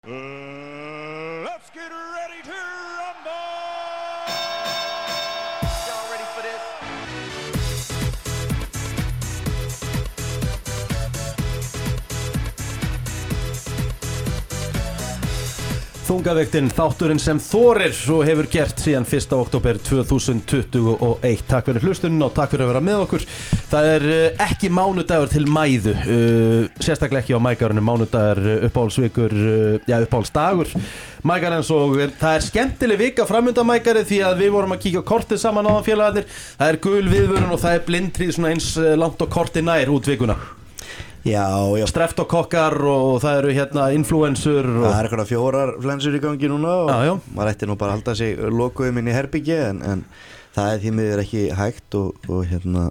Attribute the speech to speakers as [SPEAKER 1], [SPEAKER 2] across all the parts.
[SPEAKER 1] Let's get ready to rumble! Y'all ready for this?
[SPEAKER 2] Þungaveiktin, þátturinn sem þorir og hefur gert síðan 1. október 2021. Takk fyrir hlustunum og takk fyrir að vera með okkur. Það er ekki mánudagur til mæðu, sérstaklega ekki á mækarunum, mánudagur uppáhaldsvikur, uppáhaldsdagur mækarins og það er skemmtileg vika framundan mækari því að við vorum að kíkja á kortið saman á félagarnir. Það er gul viðvörun og það er blindtríð svona eins langt og kortið nær út vikuna.
[SPEAKER 3] Já.
[SPEAKER 2] Streptokokkar og það eru hérna influensur og...
[SPEAKER 3] Það er eitthvað 4 flensur í gangi núna og maður ætti nú bara að halda sig lokuðum inn í herbyggi en það er því miður ekki hægt og hérna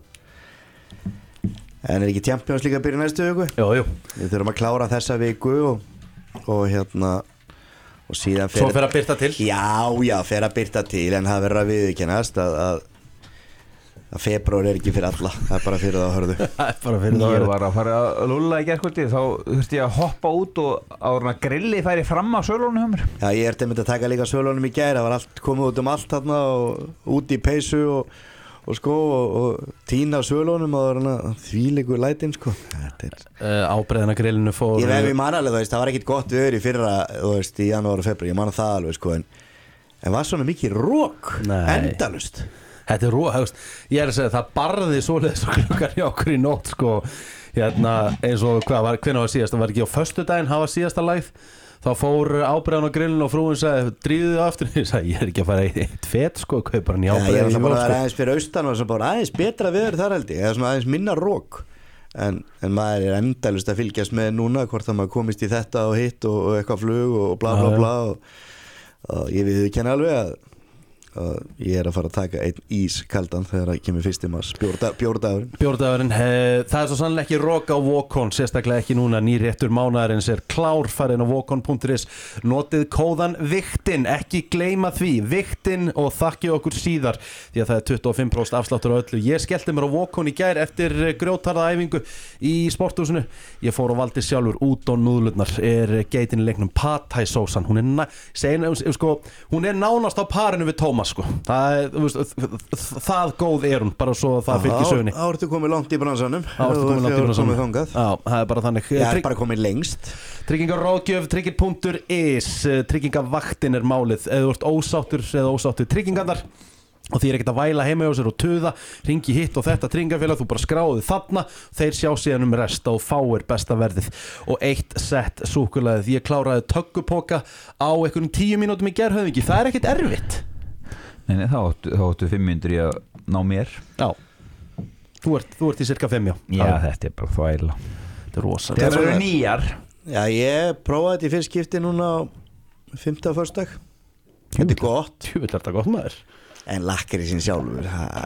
[SPEAKER 3] en er ekki Champions líka að byrja næstu viku?
[SPEAKER 2] Jú.
[SPEAKER 3] Við þurfum að klára þessa viku og hérna og síðan
[SPEAKER 2] Svo fer að byrta til?
[SPEAKER 3] Já, fer að byrta til en það verður að viðurkennast að febrúar er ekki fyrir alla, það er bara fyrir það að hörðu.
[SPEAKER 4] Ég var að fara að lulla í gærkvöldi, þá þurfti ég að hoppa út og áður að grilli færi fram á sölunum hjá mér.
[SPEAKER 3] Já, ég er að taka líka sölunum í gær, það var allt komið út allt þarna og út í peysu og sko og tína sölunum og þvílíkur lætin sko.
[SPEAKER 2] Ábreiðina grillinu fór...
[SPEAKER 3] Ég veit man alveg, það var ekkit gott veður í fyrra, í janúar og febrúar, ég man það alveg sko en var svona mikið rok, endalust.
[SPEAKER 2] Þetta er ég er að segja það barði svoleiðis og klukkar hjá okkur í nótt sko hérna eins og hvenær var síðast, það var ekki á föstudaginn hafa síðasta lagð, þá fór ábreiðan á grillinu og frúin sagði dríðu þið aftur, ég sagði ég er ekki að fara eitt fett sko, kaupar hann í ábreiðan.
[SPEAKER 3] Ég er bara að vera aðeins fyrir austan og bara aðeins betra veður þar held ég, eða svona aðeins minna rók en maður er endalust að fylgjast með núna hvort að maður komist í þetta og hitt og eitthvað flug og bla bla bla og ég viðurkenni alveg að ég er að fara að taka einn ís kaldan þegar það kemur 1. mars
[SPEAKER 2] Bjórdagurinn, það er svo sannlega ekki rock á Wokon, sérstaklega ekki núna. Nýréttur mánaðarins er klár, farið inn á wokon.is, notið kóðan VIKTIN, ekki gleyma því VIKTIN og þakki okkur síðar því að það er 25% afsláttur á öllu. Ég skellti mér á Wokon í gær eftir grjótharða æfingu í sporthúsinu. Ég fór og valdi sjálfur út á núðlurnar, er geitin í leiknum Pad Thai sósan, hún er nánast á parinu við Tómas sko. Það góð er hún bara svo það fylgir sögunni.
[SPEAKER 3] Ártu komið langt í bransanum.
[SPEAKER 2] Það er bara þannig.
[SPEAKER 3] Ég er bara komið lengst.
[SPEAKER 2] Tryggingaráðgjöf, tryggir.is, tryggingavaktin er málið. Eða þú ert ósáttur eða ósáttur tryggingarnar og því er ekkert að væla heima hjá sér og tuða, ringi hitt og þetta tryggingafélag, þú bara skráði þarna, þeir sjá síðan rest og fáir besta verðið og 1 sett súkkulaðið. Ég kláraði töggupoka á einhverjum 10 mínútum í gærhöfðingi, það er ekkert erfitt.
[SPEAKER 4] Nei, þá áttu 5 mínútur í að ná mér.
[SPEAKER 2] Já, þú ert í cirka 5,
[SPEAKER 4] Já, þetta er bara þvæla.
[SPEAKER 2] Þetta er rosalega.
[SPEAKER 4] Það eru nýjar.
[SPEAKER 3] Já, ég prófaði þetta í fyrst skipti núna á 5. föstudag. Þetta er gott.
[SPEAKER 2] Jú, þetta er gott maður.
[SPEAKER 3] En lakrísinn sjálfur,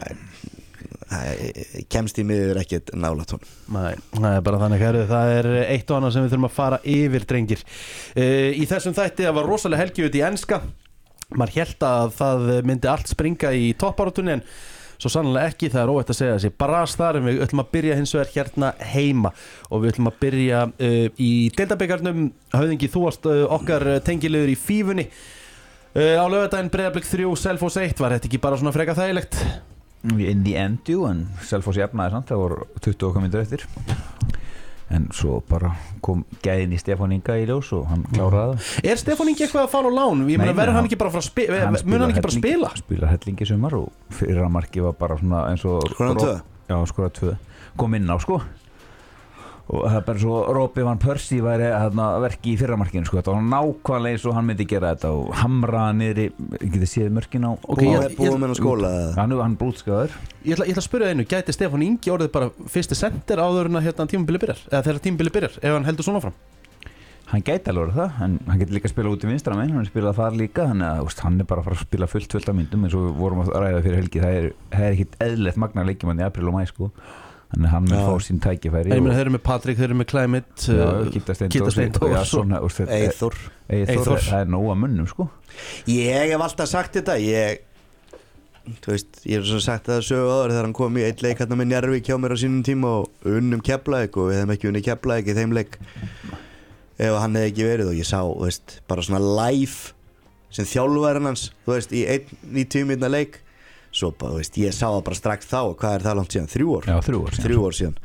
[SPEAKER 3] kemst í miður ekkert nálægt honum.
[SPEAKER 2] Nei, það er bara þannig herrið, það er eitt og annað sem við þurfum að fara yfir, drengir. Í þessum þætti, það var rosalega helgi út í enska. Maður hélt að það myndi allt springa í toppbaráttunni en svo sannlega ekki, það er óvægt að segja þessi brast þar en við ætlum að byrja hins vegar hérna heima og við ætlum að byrja í deildabikarnum. Höfðingi, þú varst okkar tengiliður í fífunni á laugardaginn, Breiðablik 3, Selfoss 1, var þetta ekki bara svona freka þægilegt?
[SPEAKER 4] In the end, en Selfoss jafnaði samt, það voru 20 mínútur eftir en svo bara kom gæðin í Stefán Inga í ljós og hann kláraði það.
[SPEAKER 2] Er Stefán Ingi eitthvað að fara á lán? Ég meina, verður hann ekki bara að spila?
[SPEAKER 4] Spilar hellingi sumar og fyrra marki var bara svona eins og skoraði 2 kom inn á sko og það er bara svo Rópi Van Persie væri verki í fyrra markinu sko, þetta var nákvæmlega eins og hann myndi gera þetta og hamra niðri, getið séð mörkin á
[SPEAKER 3] búið með skóla
[SPEAKER 4] hann blútskaður.
[SPEAKER 2] Ég ætla að spyrja einu, gæti Stefán Ingi orðið bara fyrsti sender áður en að tímabili byrjar eða þegar tímabili byrjar, ef hann heldur svona fram?
[SPEAKER 4] Hann gæti alveg það, en hann getur líka að spila út í vinstra megin, hann spilaði þar líka þannig að hann er bara að fara að spila fullt af myndum eins og við vorum að ræða fyrir helgi, það er ekkit eðlilegt magna leikjumann í apríl og maí sko. Þannig hann mun fá sín tækifæri.
[SPEAKER 2] Þeir eru með Patrik, þeir eru með Climate,
[SPEAKER 4] Gíta Steindórs
[SPEAKER 3] Eyþór.
[SPEAKER 4] Það er nóga munnum sko.
[SPEAKER 3] Ég hef alltaf sagt þetta, ég er svo sagt það sögu áður þegar hann kom í eitt leik hérna með Njarðvík hjá mér á sínum tíma og unnum Keflavík og við hefum ekki unnið Keflavík í þeim leik ef hann hefði ekki verið og ég sá, veist, bara svona live sem þjálfarinn hans, þú veist, í 90 mínútna leik svo bara, veist, ég sá það bara strax þá hvað það langt síðan, 3 ár?
[SPEAKER 4] Já, 3 ár
[SPEAKER 3] síðan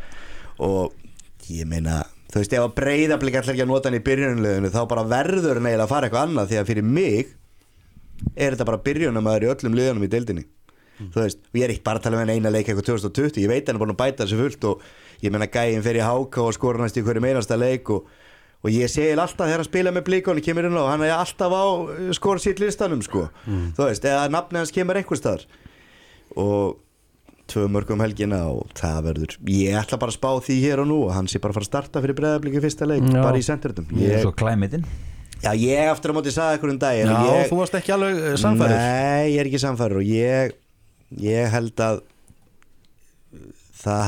[SPEAKER 3] og ég meina, þú veist, ef að Breiðablik ætlar ekki að nota hann í byrjunarliðinu þá bara verður hann eiginlega að fara eitthvað annað því að fyrir mig þetta bara byrjunarmaður í öllum liðunum í deildinni þú veist, og ég ekki bara að tala um eina leik eitthvað 2020, ég veit hann er búin að bæta þessu fullt og ég meina gæinn fer í HK og skora næst í hverju einasta leik og ég segi alltaf þegar hann spila með Blíkon kemur inn og hann er alltaf á skora sitt listanum sko, þú veist, eða nafni hans kemur einhvers staðar og 2 mörk helgina og það verður, ég ætla bara að spá því hér og nú og hann sé bara að fara að starta fyrir Breiðablik í fyrsta leik, bara í sendertum
[SPEAKER 4] Svo klæmitinn
[SPEAKER 3] Já, ég eftir að móti sagði ykkur daginn
[SPEAKER 2] Já, þú varst ekki alveg sannfærður
[SPEAKER 3] Nei, ég ekki sannfærður og ég held að það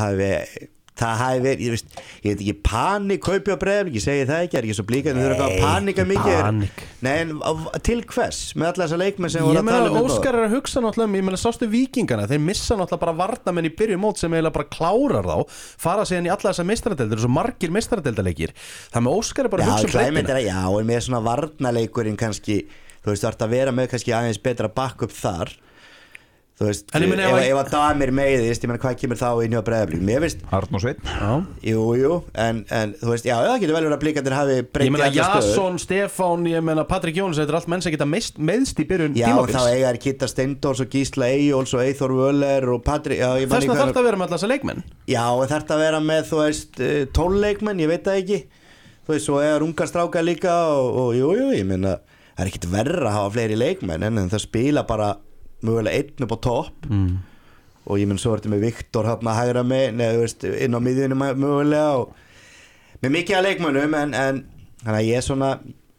[SPEAKER 3] hafi verið, ég veit ekki panik kaupi á Breiðablik, ég segi það ekki er ekki svo blíkað, þú þurfa að panika mikið Nei, en til hvers með alla þessa leikmenn sem voru að tala um
[SPEAKER 2] Óskar er að hugsa náttúrulega, ég meina sástu Víkingana þeir missa náttúrulega bara varnamenn í byrjun mót sem eiginlega bara klárar þá, fara síðan í alla þessa meistaradeildir, svo margir meistaradeildarleikir það með Óskar er bara að hugsa breytina
[SPEAKER 3] Já, en með svona varnaleikurinn kannski, þú veist, þú ert að vera með kannski aðeins betra backup þar þú veist, ef að Damir meiðist ég meina hvað kemur þá inn hjá Breiðablik mér veist
[SPEAKER 4] Arnór Sveinn
[SPEAKER 3] jú, en þú veist, já, það getur vel verið að Blikarnir hafi breytt
[SPEAKER 2] ég meina Jason, Stefán, ég meina Patrik Jóns þetta er allt menn sem geta meðst í byrjun
[SPEAKER 3] tímabils þá eiga Kitta Steindors og Gísla Eyjóls og Eyþór Völler og Patrik
[SPEAKER 2] þess vegna þarf það að vera með alltaf leikmenn
[SPEAKER 3] já, þarf það að vera með, þú veist 12 leikmenn, ég veit það ekki þú veist, svo eiga unga stráka líka og jú, ég meina, það er ekkit verra að hafa fleiri leikmenn en það spila bara mögulega einn upp á topp og ég menn svo ertu með Viktor hérna að hægra með veist, inn á miðjunum mögulega og með mikið að leikmönnum en þannig að ég svona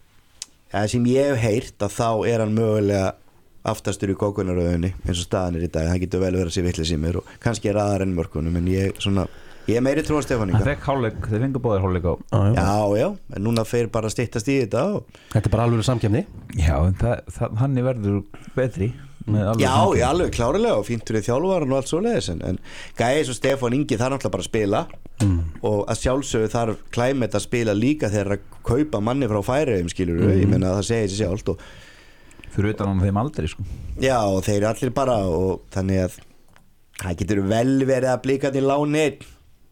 [SPEAKER 3] sem ég hef heyrt að þá er hann mögulega aftastur í kókunaröðunni eins og staðan er í dag, það getur vel verið að sé vitleys í mér og kannski er aðar enn mörkunum en ég er meiri trú á Stefán Inga
[SPEAKER 4] það fekk hálfleik, þeir fengur báðir hálfleik á
[SPEAKER 3] já, en núna fer bara að styttast í þetta
[SPEAKER 2] þetta er bara alveg samkeppni
[SPEAKER 4] já, en hann er verður betri
[SPEAKER 3] já, ég alveg klárlega og fíntur í þjálfaran og allt svoleiðis en gæði svo Stefán Ingi þarf náttúrulega bara að spila og að sjálfsögðu þarf Climate að spila líka þegar að kaupa manni frá Færeyjum skilur ég meina það segir sér sjálft og
[SPEAKER 4] fyrir utan á þeim aldrei sko
[SPEAKER 3] já, og þeir eru allir bara og þannig að það getur vel verið að Blikarnir láni einn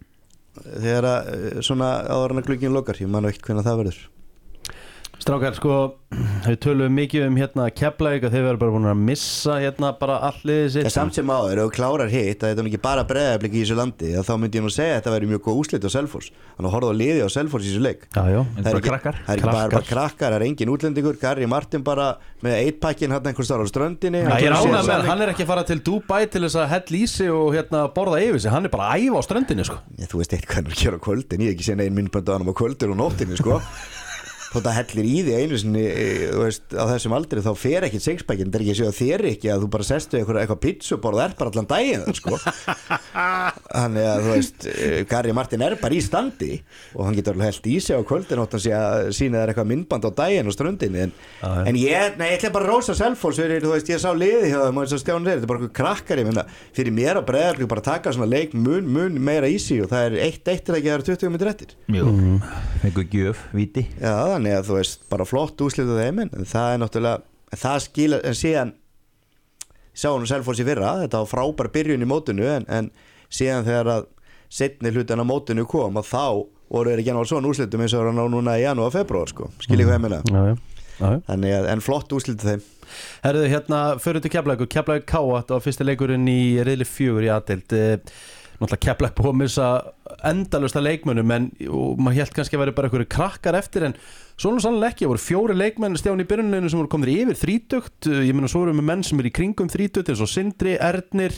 [SPEAKER 3] þegar að svona áður en að glugginn lokar ég man ekki hvernig það verður
[SPEAKER 2] Strákar, sko, við tölum mikið hérna Keflavík að þeir verður bara búin að missa hérna bara allir sitt
[SPEAKER 3] samt sem áður, ef þú klárar hitt að þetta er ekki bara Breiðablik í þessu landi þá myndi ég nú segja að þetta væri mjög góð úrslit á Selfoss þannig að horfa á liði á Selfoss í þessu leik
[SPEAKER 2] það
[SPEAKER 4] er ekki
[SPEAKER 3] bara krakkar, það er engin útlendingur Garri Martin bara með 8-pakkin hann einhvers staðar á ströndinni
[SPEAKER 2] ég er ánægður með, hann er ekki að fara til Dubai til þess að hella í sig og hérna borða yfir sig hann er bara að æfa á ströndinni sko.
[SPEAKER 3] Þú veist eitthvað hann er að gera á kvöldin ég hef ekki séð neinn myndbönd á hann á kvöldin og nóttinni sko þótt að hellir í því einu sinni veist, á þessum aldri þá fer ekkit sixpackin það er ekki að segja þér ekki að þú bara sestu eitthvað pizza og það er bara allan daginn sko. Þannig að þú veist Garri Martin er bara í standi og hann getur alveg hellt í sig á kvöldin og hann sé að sína þér eitthvað myndband á daginn og ströndinni en ég ætla bara að rósa Selfoss þú veist ég sá liði hjá þeim og eins og Stjáni segir þetta er bara eitthvað krakkar ég menna fyrir mér að Breiðablik bara taka svona leik mun meira í sig og það er 1-1 til að gera 20 mínútur eftir
[SPEAKER 4] fengur gjöf, víti
[SPEAKER 3] þannig að þú veist bara flott úrslit á þeim en það er náttúrulega það skila en síðan sáum við Selfoss í fyrra þetta var frábær byrjun í mótinu en síðan þegar að seinni hlutan á mótinu kom að þá voru þeir ekki ná svona úrslitum eins og það er núna í janúar, februar sko skiljið hvað ég meina þannig að en flott úrslit á þeim
[SPEAKER 2] Herðu hérna fyrir til Keflavík K þetta var fyrsti leikurinn í riðli 4 í A-deild náttúrulega Keflavík búið að missa endalaust af leikmönnum og maður hélt kannski að vera bara einhverju krakkar eftir en svona sannlega ekki, það voru 4 leikmenn Stjáni í byrjunleginu sem voru komnir yfir 30 ég meina svo erum við menn sem í kringum 30 eins og Sindri, Ernir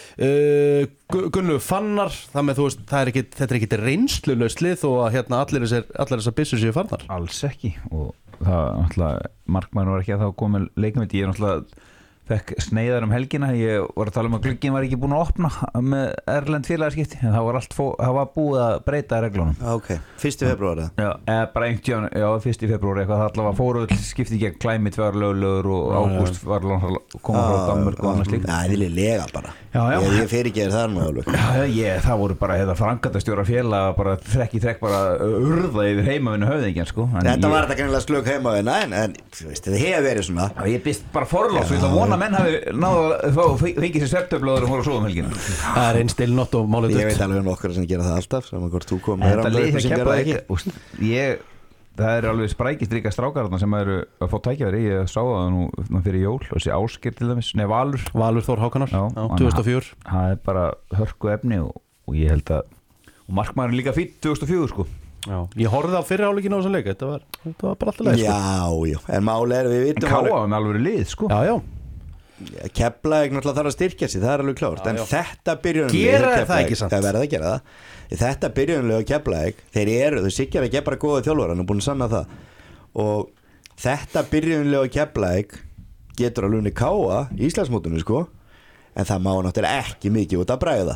[SPEAKER 2] Gunnu Fannar það með þú veist, þetta er ekki reynslulaust lið þó að hérna allir þessar byssur séu farnar
[SPEAKER 4] alls ekki og það náttúrulega markmann var ekki að þá komið leikmynd ég er náttúrulega fekk sneiðar helgina, ég var að tala að glugginn var ekki búin að opna með erlend félagaskipti, en það var búið að breyta reglunum.
[SPEAKER 3] Ok, 1. febrúar
[SPEAKER 4] bara einhvern, 1. febrúar eitthvað, það allavega fóru skipti gegn Climate var löglegur og Ágúst var koma frá Danmörk og annars líka.
[SPEAKER 3] Það er lega bara. Ég fer ekki þar með alveg.
[SPEAKER 4] Það voru bara framkvæmdastjóra félag bara þrekk í þrekk bara urða yfir heimavinnu höfðingjan sko.
[SPEAKER 3] Þetta var þetta greinilega slög heimavinna en þú veist, þetta hefur verið svona.
[SPEAKER 4] Ég byrst bara forlátt, svo ég ætla að vona að menn hafi náðu að fengið sér svefntöflöður og fóru að sofa helgina.
[SPEAKER 2] Það er einn stilnótt og málið
[SPEAKER 3] Ég veit alveg nokkur sem gera það alltaf, saman hvort þú komið
[SPEAKER 4] Það er alveg sprækist ríka strákar sem eru að fá tækifæri. Ég sá það nú fyrir jól og þessi Ásgeir til dæmis,
[SPEAKER 2] Valur Þór Hákonar 2004.
[SPEAKER 4] Það er bara hörku efni og ég held að og markmaðurinn líka fýtt 2004 sko.
[SPEAKER 2] Já, ég horfði á fyrri hálfleikinn á þessum leik. Þetta var bara alltaf leið sko.
[SPEAKER 3] Já, en máli er við vitum
[SPEAKER 4] en Káa með alveg lið sko.
[SPEAKER 2] Já
[SPEAKER 3] Keflavík náttúrulega þarf að styrkja sig, það er alveg klárt. En þetta byrjunarlið
[SPEAKER 2] gera það ekki samt.
[SPEAKER 3] Það verða að gera það. Þetta byrjunarlið á Keflavík, þau Siggar ekki bara góða þjálfara, hann er búin að sanna það. Og þetta byrjunarlið á Keflavík getur alveg unni Káa í Íslandsmótinu sko. En það má náttúrulega ekki mikið út að bræða.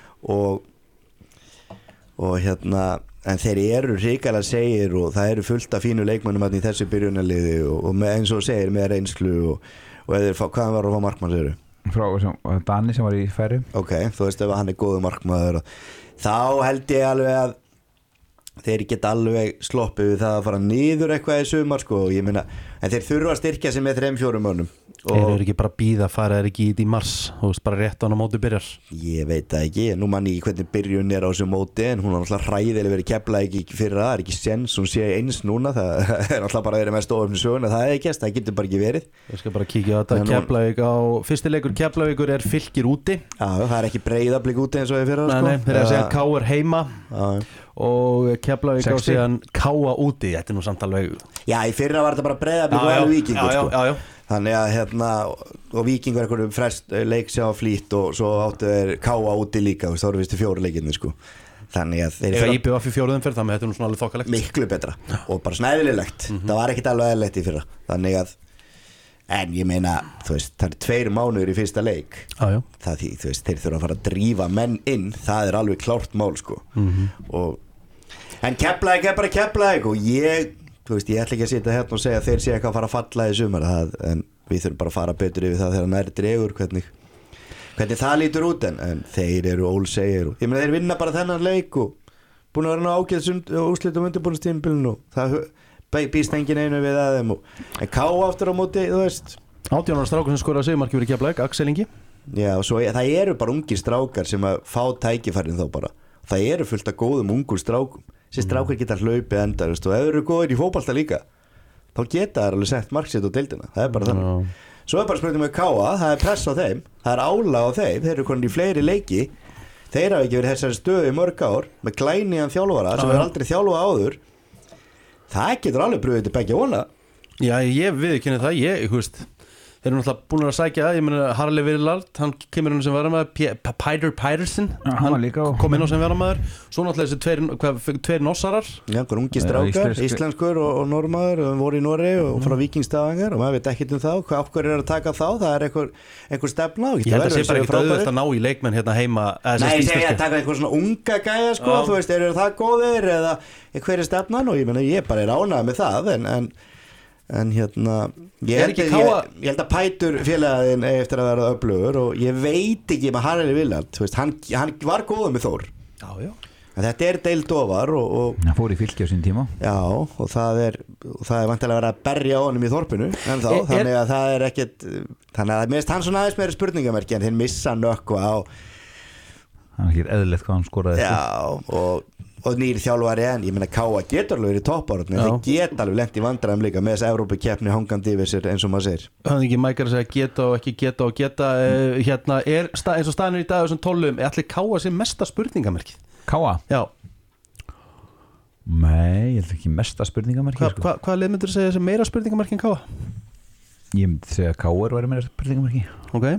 [SPEAKER 3] Og en þeir eru hrikalega segir og það eru fullt af fínu leikmönnum í þessu byrjunarliði og með, eins og segir með reynslu og eða hvaðan var að fá markmann segir
[SPEAKER 4] frá Dani sem var í færi.
[SPEAKER 3] Ok, þú veist ef hann er góður markmaður þá held ég alveg að þeir geta alveg sloppið við það að fara niður eitthvað í sumar sko, ég meina, en þeir þurfa að styrkja sig með 3-4 mönnum.
[SPEAKER 2] Þeir eru ekki bara að bíða, fara þeir ekki í mars, þú veist bara rétt á hann á móti byrjar.
[SPEAKER 3] Ég veit það ekki, nú mann ég hvernig byrjun er á þessu móti, en hún var náttúrulega hræðilega verið Keflavík ekki fyrir það er ekki séns, hún sé eins núna, það er náttúrulega bara verið mest ofurinn söguna, það er ekki, það getur bara ekki verið.
[SPEAKER 2] Ég skal bara kíkja á þetta, Keflavík á fyrsti leikur Keflavíkur er Fylkir úti.
[SPEAKER 3] Já, það er ekki Breiðablik úti eins og ég fyrir það
[SPEAKER 2] sko. Nei, þeir eru að segja KR heima. Og Keflavík á síðan Káa úti, þetta er nú samt alveg. Já, í fyrra var þetta bara Breiðablik og alveg Víkingur sko. Já. Þannig að og Víkingur eitthvað frest leik sjá flýtt og svo áttu þeir Káa úti líka, þá eru vistu 4 leikirnir sko. Þannig að þeir IPVF í 4. umferð, þannig að þetta er nú svona alveg þokkalegt. Miklu betra og bara snæðilegt. Það var ekkert alveg eðlilegt í fyrra. Þannig að en ég meina, þú veist, það er 2 mánuður í fyrsta leik. Það því, þú veist, þeir þurfa að fara að drífa menn inn, það er alveg klárt mál sko. En Keflavík er bara Keflavík og þú veist, ég ætla ekki að sitja hérna og segja að þeir sé eitthvað að fara að falla í sumar en við þurfum bara að fara betur yfir það þegar nær dregur hvernig það lítur út en þeir eru ólsegir ég meina þeir vinna bara þennan leik og búin að vera ná ágæðs úrslit undirbúningstímabilinu og það býst engin einu við að þeim en Ká aftur á móti, þú veist 18 ára strákur sem skoraði sigurmark fyrir Keflavík, Axel Ingi. Já, og svo það eru bara ungir strákar sem að fá tækifærin þá bara það eru fullt af góðum ungur strákum sem strákar geta hlaupið endar og ef þeir eru góðir í fótbolta líka þá geta þær alveg sett marksitt á deildina það er bara þannig. Svo er bara spurning með Káa, það er press á þeim, það er álag á þeim þeir eru konin í fleiri leiki þeir hafa ekki verið þessari stöðu í mörg ár með glæniðan þjálfara sem er aldrei þjálfað áður það getur alveg brugðið til begja vona. Já, ég viðurkenni það, þú veist þeir eru náttúrulega búin að sækja það, ég meina Harley Virlard, hann kemur inn sem varamaður Peter Pedersen, hann kom inn á sem varamaður, svo náttúrulega þessi tveir nossarar. Já, einhver ungi strákar, íslenskur og normaður og voru í Noregi og frá Víkingstafangar og maður veit ekkert um þá, hvað okkur er að taka þá, það er einhver stefna. Ég held að sé bara ekkert auðvitað að ná í leikmenn hérna heima. Nei, ég segi að taka einhver svona unga gæja sko, þú veist, eru það góðir eða hver er stefnan og ég meina ég bara er ánægð með það en hérna ég held að Pætur félagin eftir að vera öflugur og ég veit ekki með Haraldur Willard hann var góður með Þór en þetta er deild ofar og hann fór í Fylki á sín tíma já og það er vantilega að vera að berja á honum í þorpinu en þá þannig að það er ekkert þannig að mest hann svona aðeins meira spurningamerki en þeir missa nökkva á hann er ekki eðlilegt hvað hann skoraði já og nýr þjálfari en ég meina Káa getur alveg verið toppárni þeir geta alveg lent í vandræðum líka með þessi Evrópukeppni hangandi yfir sér eins og maður segir hann ekki mækar að segja geta og ekki geta og geta hérna er eins og staðnir í dag þessum 12 allir Káa sem mesta spurningamerkið Káa? Já nei, ég held ekki mesta spurningamerkið Hvaða lið myndir segja sem meira spurningamerkið en Káa? Ég myndi segja að Káa væri meira spurningamerkið ok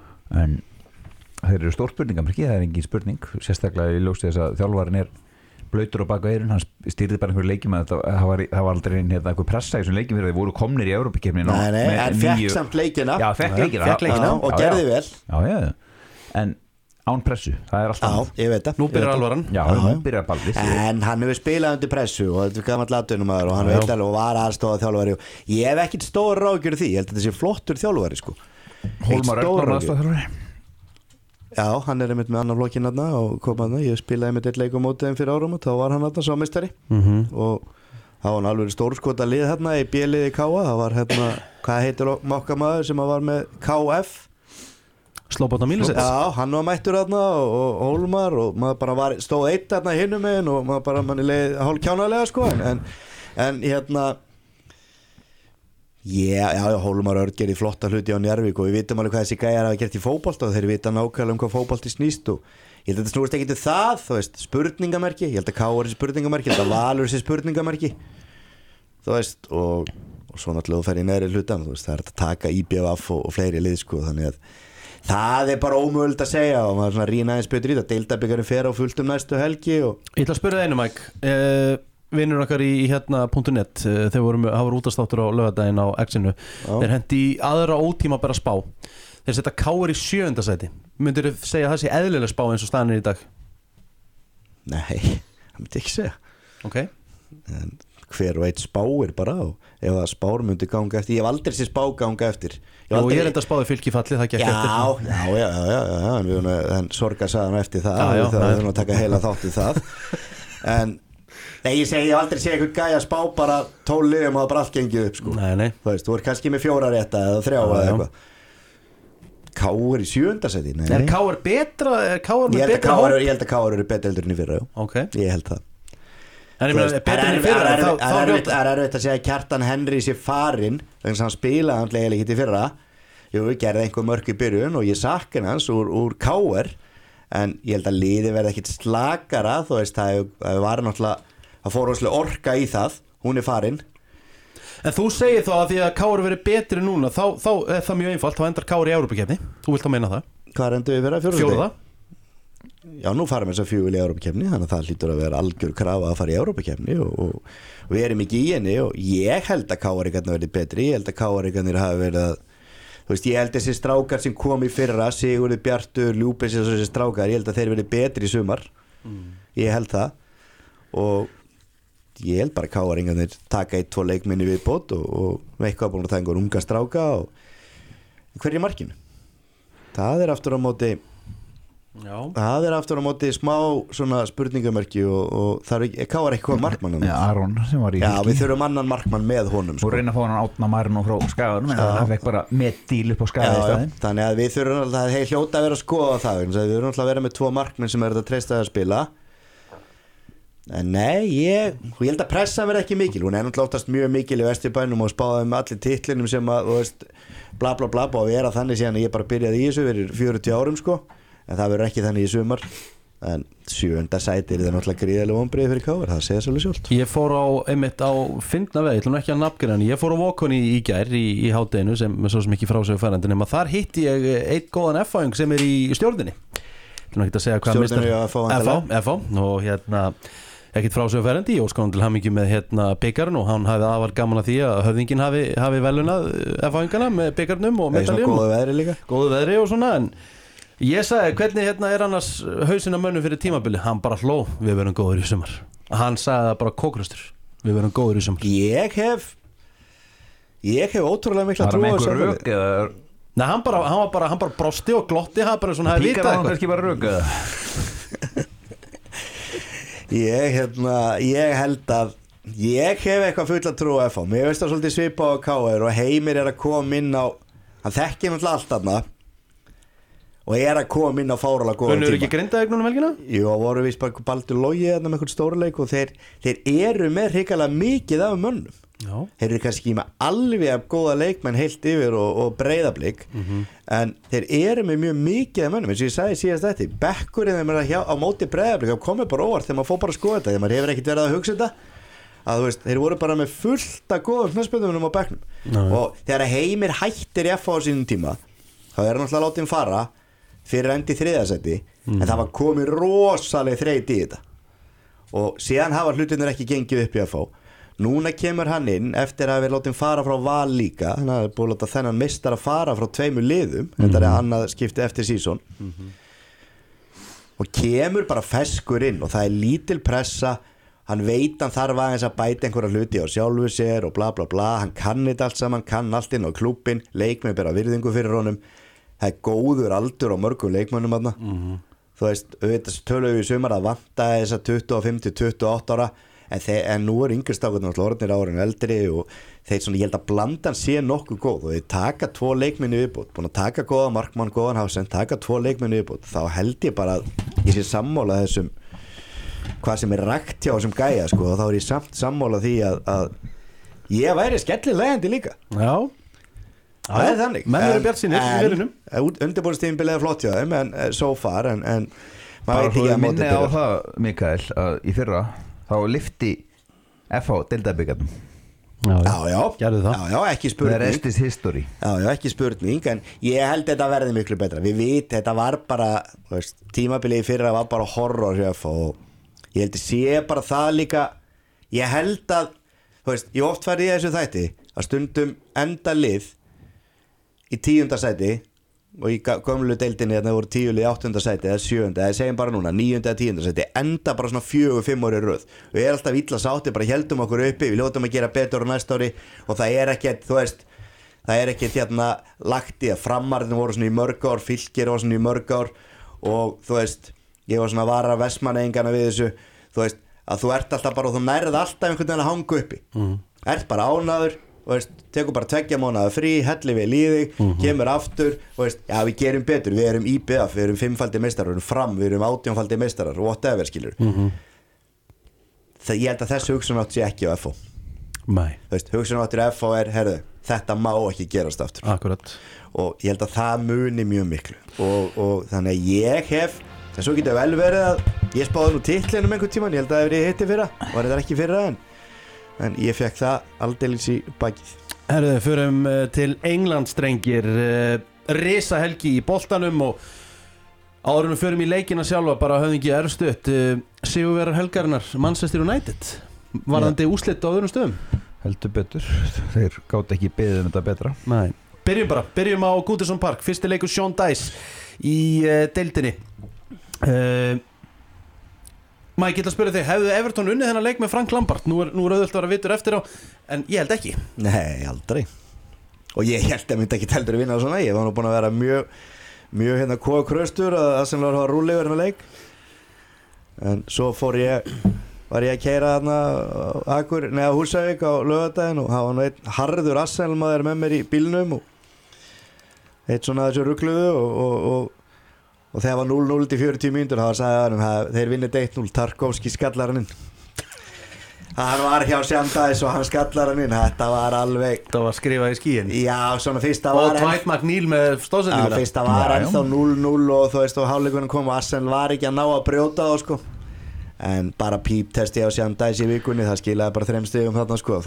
[SPEAKER 2] en þeir eru stór spurningamerki, það er engin spurning sérstaklega í ljósi þess að þjálfarinn er
[SPEAKER 4] blautur á bak eyrun, hann stýrði bara einhverju leikjum að það var aldrei einhver pressa í þessum leikjum fyrir þeir voru komnir í Evrópukeppni
[SPEAKER 3] Nei, en fekk samt leikina
[SPEAKER 4] fekk leikina
[SPEAKER 3] og gerði vel
[SPEAKER 4] já. En án pressu, það er alltaf
[SPEAKER 3] ég veit það
[SPEAKER 2] Nú byrjar alvaran
[SPEAKER 4] nú byrjar ballið
[SPEAKER 3] En hann hefur spilað undir pressu og þetta er gamall atvinnumaður og hann veit alveg og var aðstoða þjálfari og ég hef ekkert stór ráðgjör því, ég held að þetta sé flottur þjálfari sko.
[SPEAKER 4] Hólmar Örn aðstoðarþjálfari
[SPEAKER 3] Já, hann er einmitt með annar flokkin aðna og kom aðna, ég spilaði með eitt leik á móti þeim fyrir árum og þá var hann aðna svo meistari og það var hann alveg stórskota lið hérna í B-liði K.A. það var hérna, hvað heitir mokkamaður sem var með KF
[SPEAKER 2] Slóbóta Mílisets
[SPEAKER 3] Já, hann var mættur þarna og Hólmar og maður bara stóð eitt þarna hinum megin og maður bara manni leið hálf kjánalega sko en hérna Já, Hólmar Örn gerir flotta hluti á Njarðvík og við vitum alveg hvað þessi gæjar hafa gert í fótbolta og þeir vita nákvæmlega hvað fótbolti snýst og ég held að þetta snúist ekki það, þú veist, spurningamerki ég held að K.R. er spurningamerki, ég held að Valur er spurningamerki þú veist, og svo náttúrulega þú fer í neðri hlutan, þú veist, það er að taka IBF og fleiri lið, sko, þannig að það er bara ómögulegt að segja og maður svona rýna aðeins betur í það, deildabikarinn fer á fullt næstu helgi og
[SPEAKER 2] Ég ætla að spyrja einu, Mike Vinnur okkar í hérna .net þeir voru útastáttur á laugardaginn á X-inu þeir hendi í aðra ótíma bara spá þeir setja K.R. í 7. sæti myndir þið segja að það sé eðlileg spá eins og staðan er í dag?
[SPEAKER 3] Nei, það myndi ekki segja
[SPEAKER 2] okay.
[SPEAKER 3] En hver og eitt spáir bara og ef að spár myndi ganga eftir ég hef aldrei sér spá ganga eftir
[SPEAKER 2] ég er enda spáði fylkifalli það gekk eftir
[SPEAKER 3] Já, en sorga sagðan eftir það við þurfum að taka heila þátt í það en Nei, ég hef aldrei séð eitthvað gæja spá bara 12 liðum og það bara allt gengið upp sko.
[SPEAKER 2] Nei.
[SPEAKER 3] Þú er kannski með 4 rétta eða 3 eða eitthvað K.R. í 7. sæti
[SPEAKER 2] Er K.R. betra?
[SPEAKER 3] Ég held að K.R. eru betra heldur enn í fyrra
[SPEAKER 2] okay.
[SPEAKER 3] Ég held það
[SPEAKER 2] En ég meina, betra enn í fyrra
[SPEAKER 3] Það er erfitt að segja að Kjartan Henry sé farinn þannig að hann spilaði hann eiginlega ekki í fyrra Jú, gerði einhver mörk í byrjun og ég sakna hans úr K.R. En ég held að liði verði ekkit slakara þú veist, það var náttúrulega það fór óslega orka í það, hún er farin
[SPEAKER 2] En þú segir þá að því að K.R. verið betri núna þá er það mjög einfalt, þá endar K.R. í Evrópukeppni þú vilt þá meina það
[SPEAKER 3] Hvað endur við fyrir
[SPEAKER 2] Fjórða
[SPEAKER 3] Já, nú farum við þess að 4 í Evrópukeppni þannig að það hlýtur að vera algjör krafa að fara í Evrópukeppni og við erum ekki í henni og ég held að K.R. verið betri ég held að K.R. hafi verið að þú veist, ég held þessi strákar sem kom í fyrra Sigurður Bjartur, Ljúbis og þessi strákar ég held að þeir verið betri í sumar ég held það og ég held bara K.R. taka 1-2 leikminni viðbót og eitthvað búin að taka einhver unga stráka og hver er markinu? Það er aftur á móti smá svona spurningamerki og það er K.R. ekki hvað markmann
[SPEAKER 4] Aron sem var í
[SPEAKER 3] Já, við þurfum annan markmann með honum
[SPEAKER 4] og reyna að fá hann Átna Marino frá Skaganum en það fekk bara með díl upp á Skaga í staðinn
[SPEAKER 3] Þannig að við þurfum alltaf að hljóta að vera að skoða það við þurfum alltaf að vera með 2 markmenn sem að treysta að spila en nei, ég held að pressa verði ekki mikil hún er náttúrulega oftast mjög mikil í Vesturbænum og spáði með allir titlinum sem að þú veist, bla bla bla og vera þannig síðan að ég bara byrjaði í þessu fyrir 40 árum sko en það verður ekki þannig í sumar en 7. sæti er það náttúrulega gríðarlega vonbrigði fyrir K.R. það segja svolítið sjálft
[SPEAKER 2] Ég fór á einmitt á fyndna veg, ég ætlum ekki að nafngera en ég fór á Vokon í gær í hádeginu sem svo sem ekki frásögu færandi nema þar hitti ég einn góðan F-fæðing sem er í stjórninni ég ætlum ekki að segja hvað F-fá og hérna ekkert frásögu færandi og skonum til hamingju með byggarinn og hann hafði afar gaman að því að höfðingin hafi velunað F-fæðingana með byggarnum og medaljum góðu veðri og svona en ég sagði hvernig er annars hausinn á mönnum fyrir tímabili hann bara hló, við verðum góður í sumar hann sagði það bara kókrustur við verðum góður í sumar
[SPEAKER 3] ég hef ótrúlega mikla trú á
[SPEAKER 4] þessu
[SPEAKER 2] Nei, hann bara brosti og glotti hann bara svona
[SPEAKER 4] Píkar hann kannski bara röka
[SPEAKER 3] ég held að ég hef eitthvað fulla trú á FH mér veist það svolítið svipa á K.R. og Heimir er að koma inn á hann þekkir náttúrulega allt þarna og er að koma inn á fáralega góða tíma.
[SPEAKER 2] Þú ekki Grindavík núna helgina?
[SPEAKER 3] Jú, voru vist bara Baldur Logi með einhvern stórleik og þeir eru með hrikalega mikið af mönnum. Já. Þeir eru kannski með alveg af góða leikmenn heilt yfir og Breiðablik en þeir eru með mjög mikið af mönnum eins og ég sagði síðast þetta bekkurinn þegar maður er á móti Breiðablik þá komið bara óvart þegar maður fór bara að skoða þetta þegar maður hefur ekkert verið að hugsa þetta að þú veist, þeir voru bara með fullt af góðum knattspyrnumönnum á bekknum og þegar Heimir hættir í FH á sínum tíma þá er hann alltaf látið fara fyrir endi í 3. sæti en það var komið rosaleg þreyt í þetta og síðan hafa hlutinir ekki gengið upp í FH. Núna kemur hann inn eftir að við látum fara frá Val líka, hann er búin að láta þennan meistara fara frá 2 liðum, þetta er annað skipti eftir sísón og kemur bara feskur inn og það er lítil pressa, hann veit hann þarf aðeins að bæta einhverja hluti á sjálfu sér og bla bla bla, hann kann þetta allt saman, kann allt inn á klúbbin, leikmenn bera virðingu fyrir honum, það er góður aldur á mörgum leikmönnum þarna þú veist, auðvitað töluðu við sumar að vanta þessa 25-28 ára en nú er yngristákurinn alltaf orðnir árinu eldri og þeir svona, ég held að blandan sé nokkuð góð og þeir taka 2 leikmenni viðbót, búin að taka góða markmann, góðan hafsend, taka 2 leikmenni viðbót, þá held ég bara að ég sé sammála þessum hvað sem er rækt hjá þessum gæja sko, og þá er ég samt sammála því að ég væri skellilegandi líka.
[SPEAKER 2] Já,
[SPEAKER 3] það er þannig.
[SPEAKER 2] Menn eru bjartsýnir í viljunum.
[SPEAKER 3] Undirbúinstímabilið er flott hjá þeim en so far en
[SPEAKER 4] maður veit ekki að móti byrjar. Á það, Mikael, að í fyrra þá lyfti FH deildabikarnum.
[SPEAKER 3] Já, ekki spurning.
[SPEAKER 4] The rest is history.
[SPEAKER 3] Já, ekki spurning, en ég held þetta verði miklu betra. Við veit, þetta var bara, þú veist, tímabilið í fyrra var bara horror hjá FH og ég held að sé bara það líka, ég held að, þú veist, ég oft færi í þessu þætti að stundum enda lið í 10. sæti og í gömlu deildinni þetta voru 10 lið í 8. sæti eða 7. eða segjum bara núna 9. eða 10. sæti enda bara svona 4-5 ári röð og ég er alltaf illa sátti, bara heldum okkur uppi, við ljótum að gera betur á næsta ári og það er ekkert, þú veist það er ekkert hérna lagt í að Framarðin voru svona í mörg ár, Fylkir var svona í mörg ár og þú veist ég var svona að vara Vestmannaeyingana við þessu, þú veist að þú ert alltaf bara og þú nærð alltaf einhvern veginn að hanga uppi ert bara ánæður og veist, tekur bara 2 mánaða frí, helli við líði kemur aftur og veist, já við gerum betur, við erum IBF, við erum 5-faldir meistarar, við erum Fram, við erum 18-faldir meistarar whatever, skilur það, ég held að þessu hugsunátt sé ekki á FH hugsunáttur FH er, herðu, þetta má ekki gerast aftur.
[SPEAKER 2] Akkurat.
[SPEAKER 3] Og ég held að það muni mjög miklu og þannig að ég hef, en svo getur vel verið að ég spáði nú titlinum einhvern tímann, ég held að það hefur ég hitti fyrra, var þetta ekki fyrra en ég fekk það aldeilis í bakið.
[SPEAKER 2] Herðu, förum til Englandsdrengir, risahelgi í boltanum og áður við förum í leikina sjálfa, bara höfðingi erstutt, sigurvegarar helgarinnar Manchester United, varðandi úrslit á öðrum stöðum.
[SPEAKER 4] Heldur betur, þeir gátt ekki beðið þetta betra.
[SPEAKER 2] Nei, byrjum á Goodison Park, fyrsti leikur Sean Dyche í deildinni. Maður geta að spyrja þig, hefðu Everton unnið þennan leik með Frank Lampard? Nú er auðvitað að vera vitur eftir á, en ég held ekki.
[SPEAKER 3] Nei, aldrei. Og ég held að myndi ekki heldur að vinna svona. Ég var nú búin að vera mjög hérna kókröstur að Arsenal var rúli yfir þennan leik. En svo var ég að keyra þarna á Húsavík á laugardaginn og það var nú einn harður Arsenal maður með mér í bílnum og eitt svona þessu rugluðu og þegar var 0-0 til 40 mínútur þá sagði hann þeir vinnir 1-0, Tarkovski skallar hann inn hann var hjá Sjandaðis og hann skallar hann inn, þetta var alveg
[SPEAKER 2] það var skrifað í skíin
[SPEAKER 3] já, svona fyrsta var
[SPEAKER 2] og Dwight McNeil með stóðsendinguna
[SPEAKER 3] fyrsta var ennþá 0-0 og þú veist og hálfleikurinn kom og Arsenal var ekki að ná að brjóta þá sko en bara píptesti á Sjandaðis í vikunni það skilaði bara 3 stigum þarna sko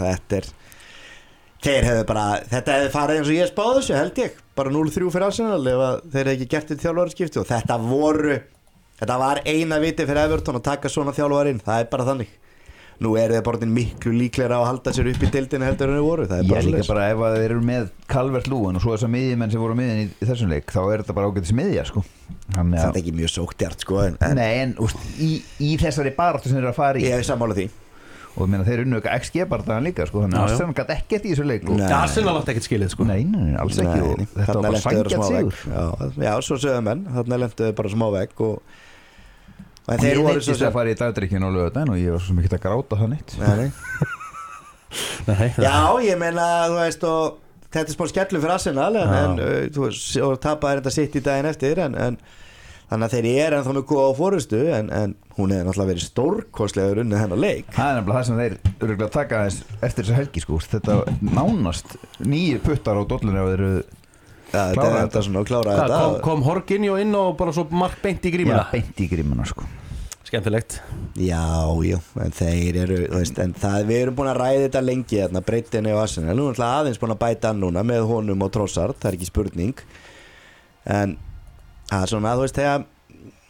[SPEAKER 3] þetta hefði farið eins og ég spáði þessu held ég bara 0-3 fyrir Arsenal ef þeir hefði ekki gert þetta þjálfaraskipti og þetta var eina viti fyrir Everton að taka svona þjálfar inn, það er bara þannig nú þeir bara miklu líklega að halda sér upp í deildinu heldur en þeir voru það er bara
[SPEAKER 4] líka bara ef þeir eru með Calvert-Lewin og svo þessar miðjumenn sem voru miðin í þessum leik þá er þetta bara ágætis miðja sko
[SPEAKER 3] þetta er ekki mjög sóktjart sko
[SPEAKER 4] en í þessari baráttu sem þeir eru að fara í
[SPEAKER 3] ég er sammála því
[SPEAKER 4] og meina þeir unnu eitthvað XG-bardagan líka sko þannig að Arsenal gæti ekkert í þessu leik
[SPEAKER 2] Arsenal átti ekkert skilið sko
[SPEAKER 4] nei, alls ekki og þetta var bara sangjart sigur
[SPEAKER 3] já, svo sögðu menn þarna lentuðu bara smá vegg og
[SPEAKER 4] þeir voru svo að fara í dagdrykkinu á laugardaginn og ég var svo mikið að gráta það neitt
[SPEAKER 3] já, ég meina þú veist og þetta er smá skellu fyrir Arsenal en þú veist og tapaði þetta sitt í daginn eftir en þannig að þeir eru ennþá með góða fórustu en hún hefði náttúrulega verið stórkostlegur unnið hennar leik
[SPEAKER 4] það er nefnilega það sem þeir eru að taka eftir þessa helgi sko þetta nánast 9 puttar á dollunni ef þeir eru
[SPEAKER 3] klára þetta
[SPEAKER 2] kom Jorginho inn og bara svo mark beint í grímuna
[SPEAKER 4] já, beint í grímuna sko
[SPEAKER 2] skemmtilegt
[SPEAKER 3] já, en þeir eru veist, en við erum búin að ræða þetta lengi þarna breytinni og Arsenal nú er aðeins búin að bæta hann núna með honum og Trossard það er ekki spurning en það er svona að þú veist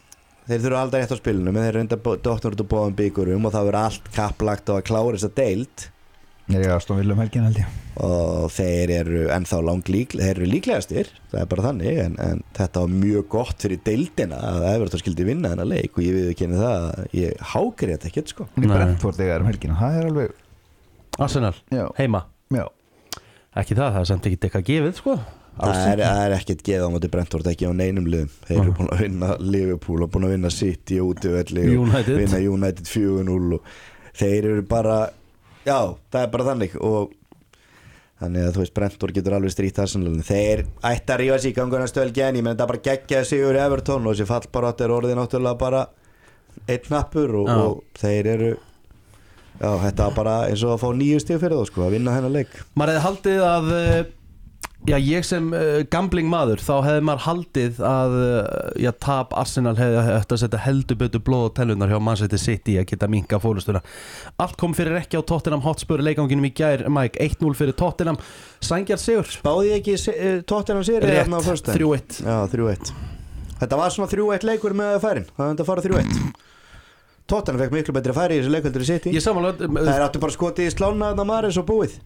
[SPEAKER 3] þeir þurfa aldrei rétt á spilinu en þeir reynda dóttur út og bóðum byggurum og það verður allt kapplagt og að klára þess að deild
[SPEAKER 4] Ég er Aston Villa helgin held ég
[SPEAKER 3] og þeir eru ennþá þeir eru líklegastir, það er bara þannig en þetta var mjög gott fyrir deildina að Everton skildi vinna þennan leik og ég viðurkenni það að ég hákri þetta ekkert sko.
[SPEAKER 4] Brentford þegar helgina, það er alveg
[SPEAKER 2] Arsenal, heima
[SPEAKER 4] Já.
[SPEAKER 2] Ekki það er samt ekki eitthvað gefið sko.
[SPEAKER 3] Það er ekkert geð á móti Brentford ekki á neinum liðum þeir eru búin að vinna Liverpool og búin að vinna City útivelli og vinna United 4-0 og þeir eru bara já, það er bara þannig og þannig að þú veist Brentford getur alveg strýtt Arsenal þeir ætti að rífa sig í gangu næstu helgi en ég menn þetta bara geggjaði sigur í Everton og þessi fallbarátt er orðið náttúrulega bara einn knappur og þeir eru já, þetta var bara eins og að fá 9 stig fyrir þá sko, að vinna þennan leik
[SPEAKER 2] Maður hefði haldið að já, ég sem gambling maður þá hefði maður haldið að já, tap Arsenal hefði eftir að setja heldur betur blóð og tellunar hjá Manchester City að geta minka fórustuna allt kom fyrir ekki á Tottenham Hotspur leikanginum í gær, Mike, 1-0 fyrir Tottenham Sanngjarn sigur
[SPEAKER 3] Spáði ég ekki Tottenham sigur
[SPEAKER 2] rétt, 3-1
[SPEAKER 3] Já, 3-1 Þetta var svona 3-1 leikur með færin það hefði að fara 3-1 Tottenham fekk miklu betri færi í þessu leikaldur í City Það áttu bara skotið í slána þarna Mahrez og búið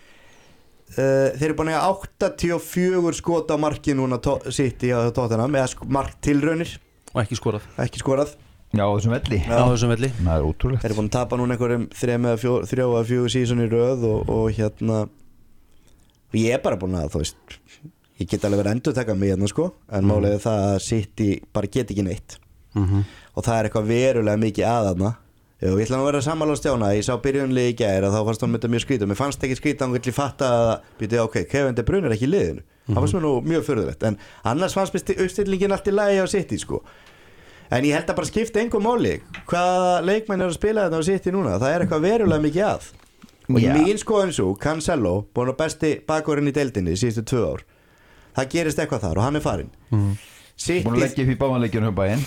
[SPEAKER 3] þeir eru búin að 84 skot á marki núna City á Tottenham eða marktilraunir
[SPEAKER 2] og ekki skorað
[SPEAKER 4] Já, þessum velli Það er ótrúlegt
[SPEAKER 3] Þeir eru búin að tapa núna einhverjum 3-4 sísón í röð og hérna og ég er bara búin að þú veist ég get alveg verið endur taka mig hérna sko en málið er það að City bara get ekki neitt og það er eitthvað verulega mikið aðaðna og ég ætla að vera sammála á Stjána ég sá byrjunlið í gær að þá fannst hann með þetta mjög skrítið mér fannst ekki skrítið hann villi fatta að býta ok, Kevin De Bruyne er ekki í liðinu það fannst mér nú mjög furðulegt en annars fannst mér uppstillingin allt í lagi á City sko en ég held að bara skipta engum máli hvaða leikmenn er að spila þetta á City núna það er eitthvað verulega mikið að og mín skoðun svo, Cancelo búin á besti bakvörðin í deildinni síðustu 2 ár það gerist eitthvað þar og hann er farinn
[SPEAKER 4] City búin að leggja upp í bámanleikjunum hjá bæinn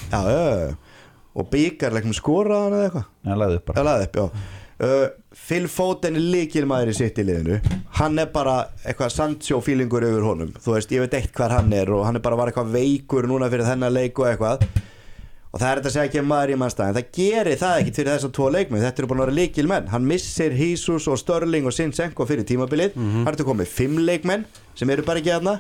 [SPEAKER 3] og byggarleikum skoraðan eða eitthvað
[SPEAKER 4] hann lagði upp
[SPEAKER 3] Phil Foden er lykilmaður í sitt í liðinu hann er bara eitthvað Sancho feelingur yfir honum þú veist, ég veit eitt hvar hann er og hann er bara eitthvað veikur núna fyrir þennan leik og eitthvað og það er þetta að segja ekki maður í mannstæðin það gerir það ekkit fyrir þessar 2 leikmenn þetta eru búin að vera lykilmenn hann missir Jesus og Sterling og Zinchenko fyrir tímabilið hann er komið 5 leikmenn sem eru bara ekki þarna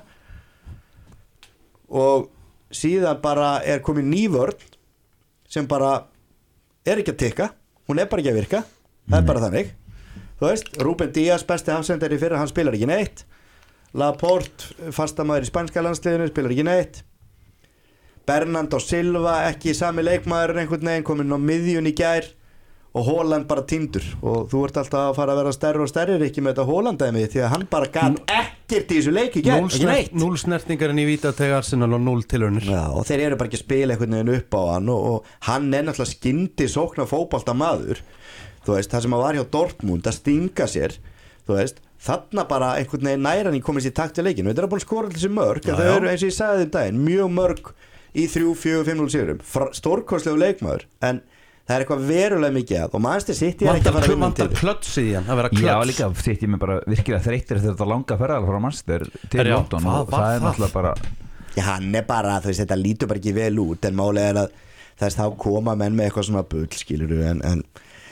[SPEAKER 3] og síðan bara er komið ný vörn sem bara er ekki að tikka hún er bara ekki að virka það er bara þannig þú veist, Ruben Díaz besti hafsendari fyrir hann spilar ekki neitt Laporte fastamæður í spænska landsliðinu spilar ekki neitt Bernardo Silva ekki sami leikmaður einhvern veginn kominn á miðjun í gær og Haaland bara týndur og þú ert alltaf að fara að vera stærri og stærri ekki með þetta Haaland-dæmi því að hann bara gat ekkert í þessu leik í gær ekki neitt
[SPEAKER 2] 0 snertingarinn í vítateg Arsenal og 0 tilraunir
[SPEAKER 3] og þeir eru bara ekki að spila einhvern veginn upp á hann og hann er náttúrulega skyndi sóknar fótboltamaður þú veist, það sem að var hjá Dortmund að stinga sér þú veist, þarna bara einhvern veginn næran í komist í takt við leikinu, þetta er að búin að skora þessi mörg en þau eru eins og ég sagði þeim daginn mjög mörg í 3-4-5-0 sigurum stórkostlegu leikmaður en það er eitthvað verulega mikið að og Manchester City er ekki að fara að vinna til
[SPEAKER 2] klöts í hann, það vera klöts
[SPEAKER 4] Já, líka City með bara virkilega þreyttir eftir þetta langa ferðal frá Manchester til London og það er náttúrulega bara
[SPEAKER 3] Já, hann er bara, þú veist, þetta lítur bara ekki vel út en málið er að þess þá koma menn með eitthvað svona bull, skilur en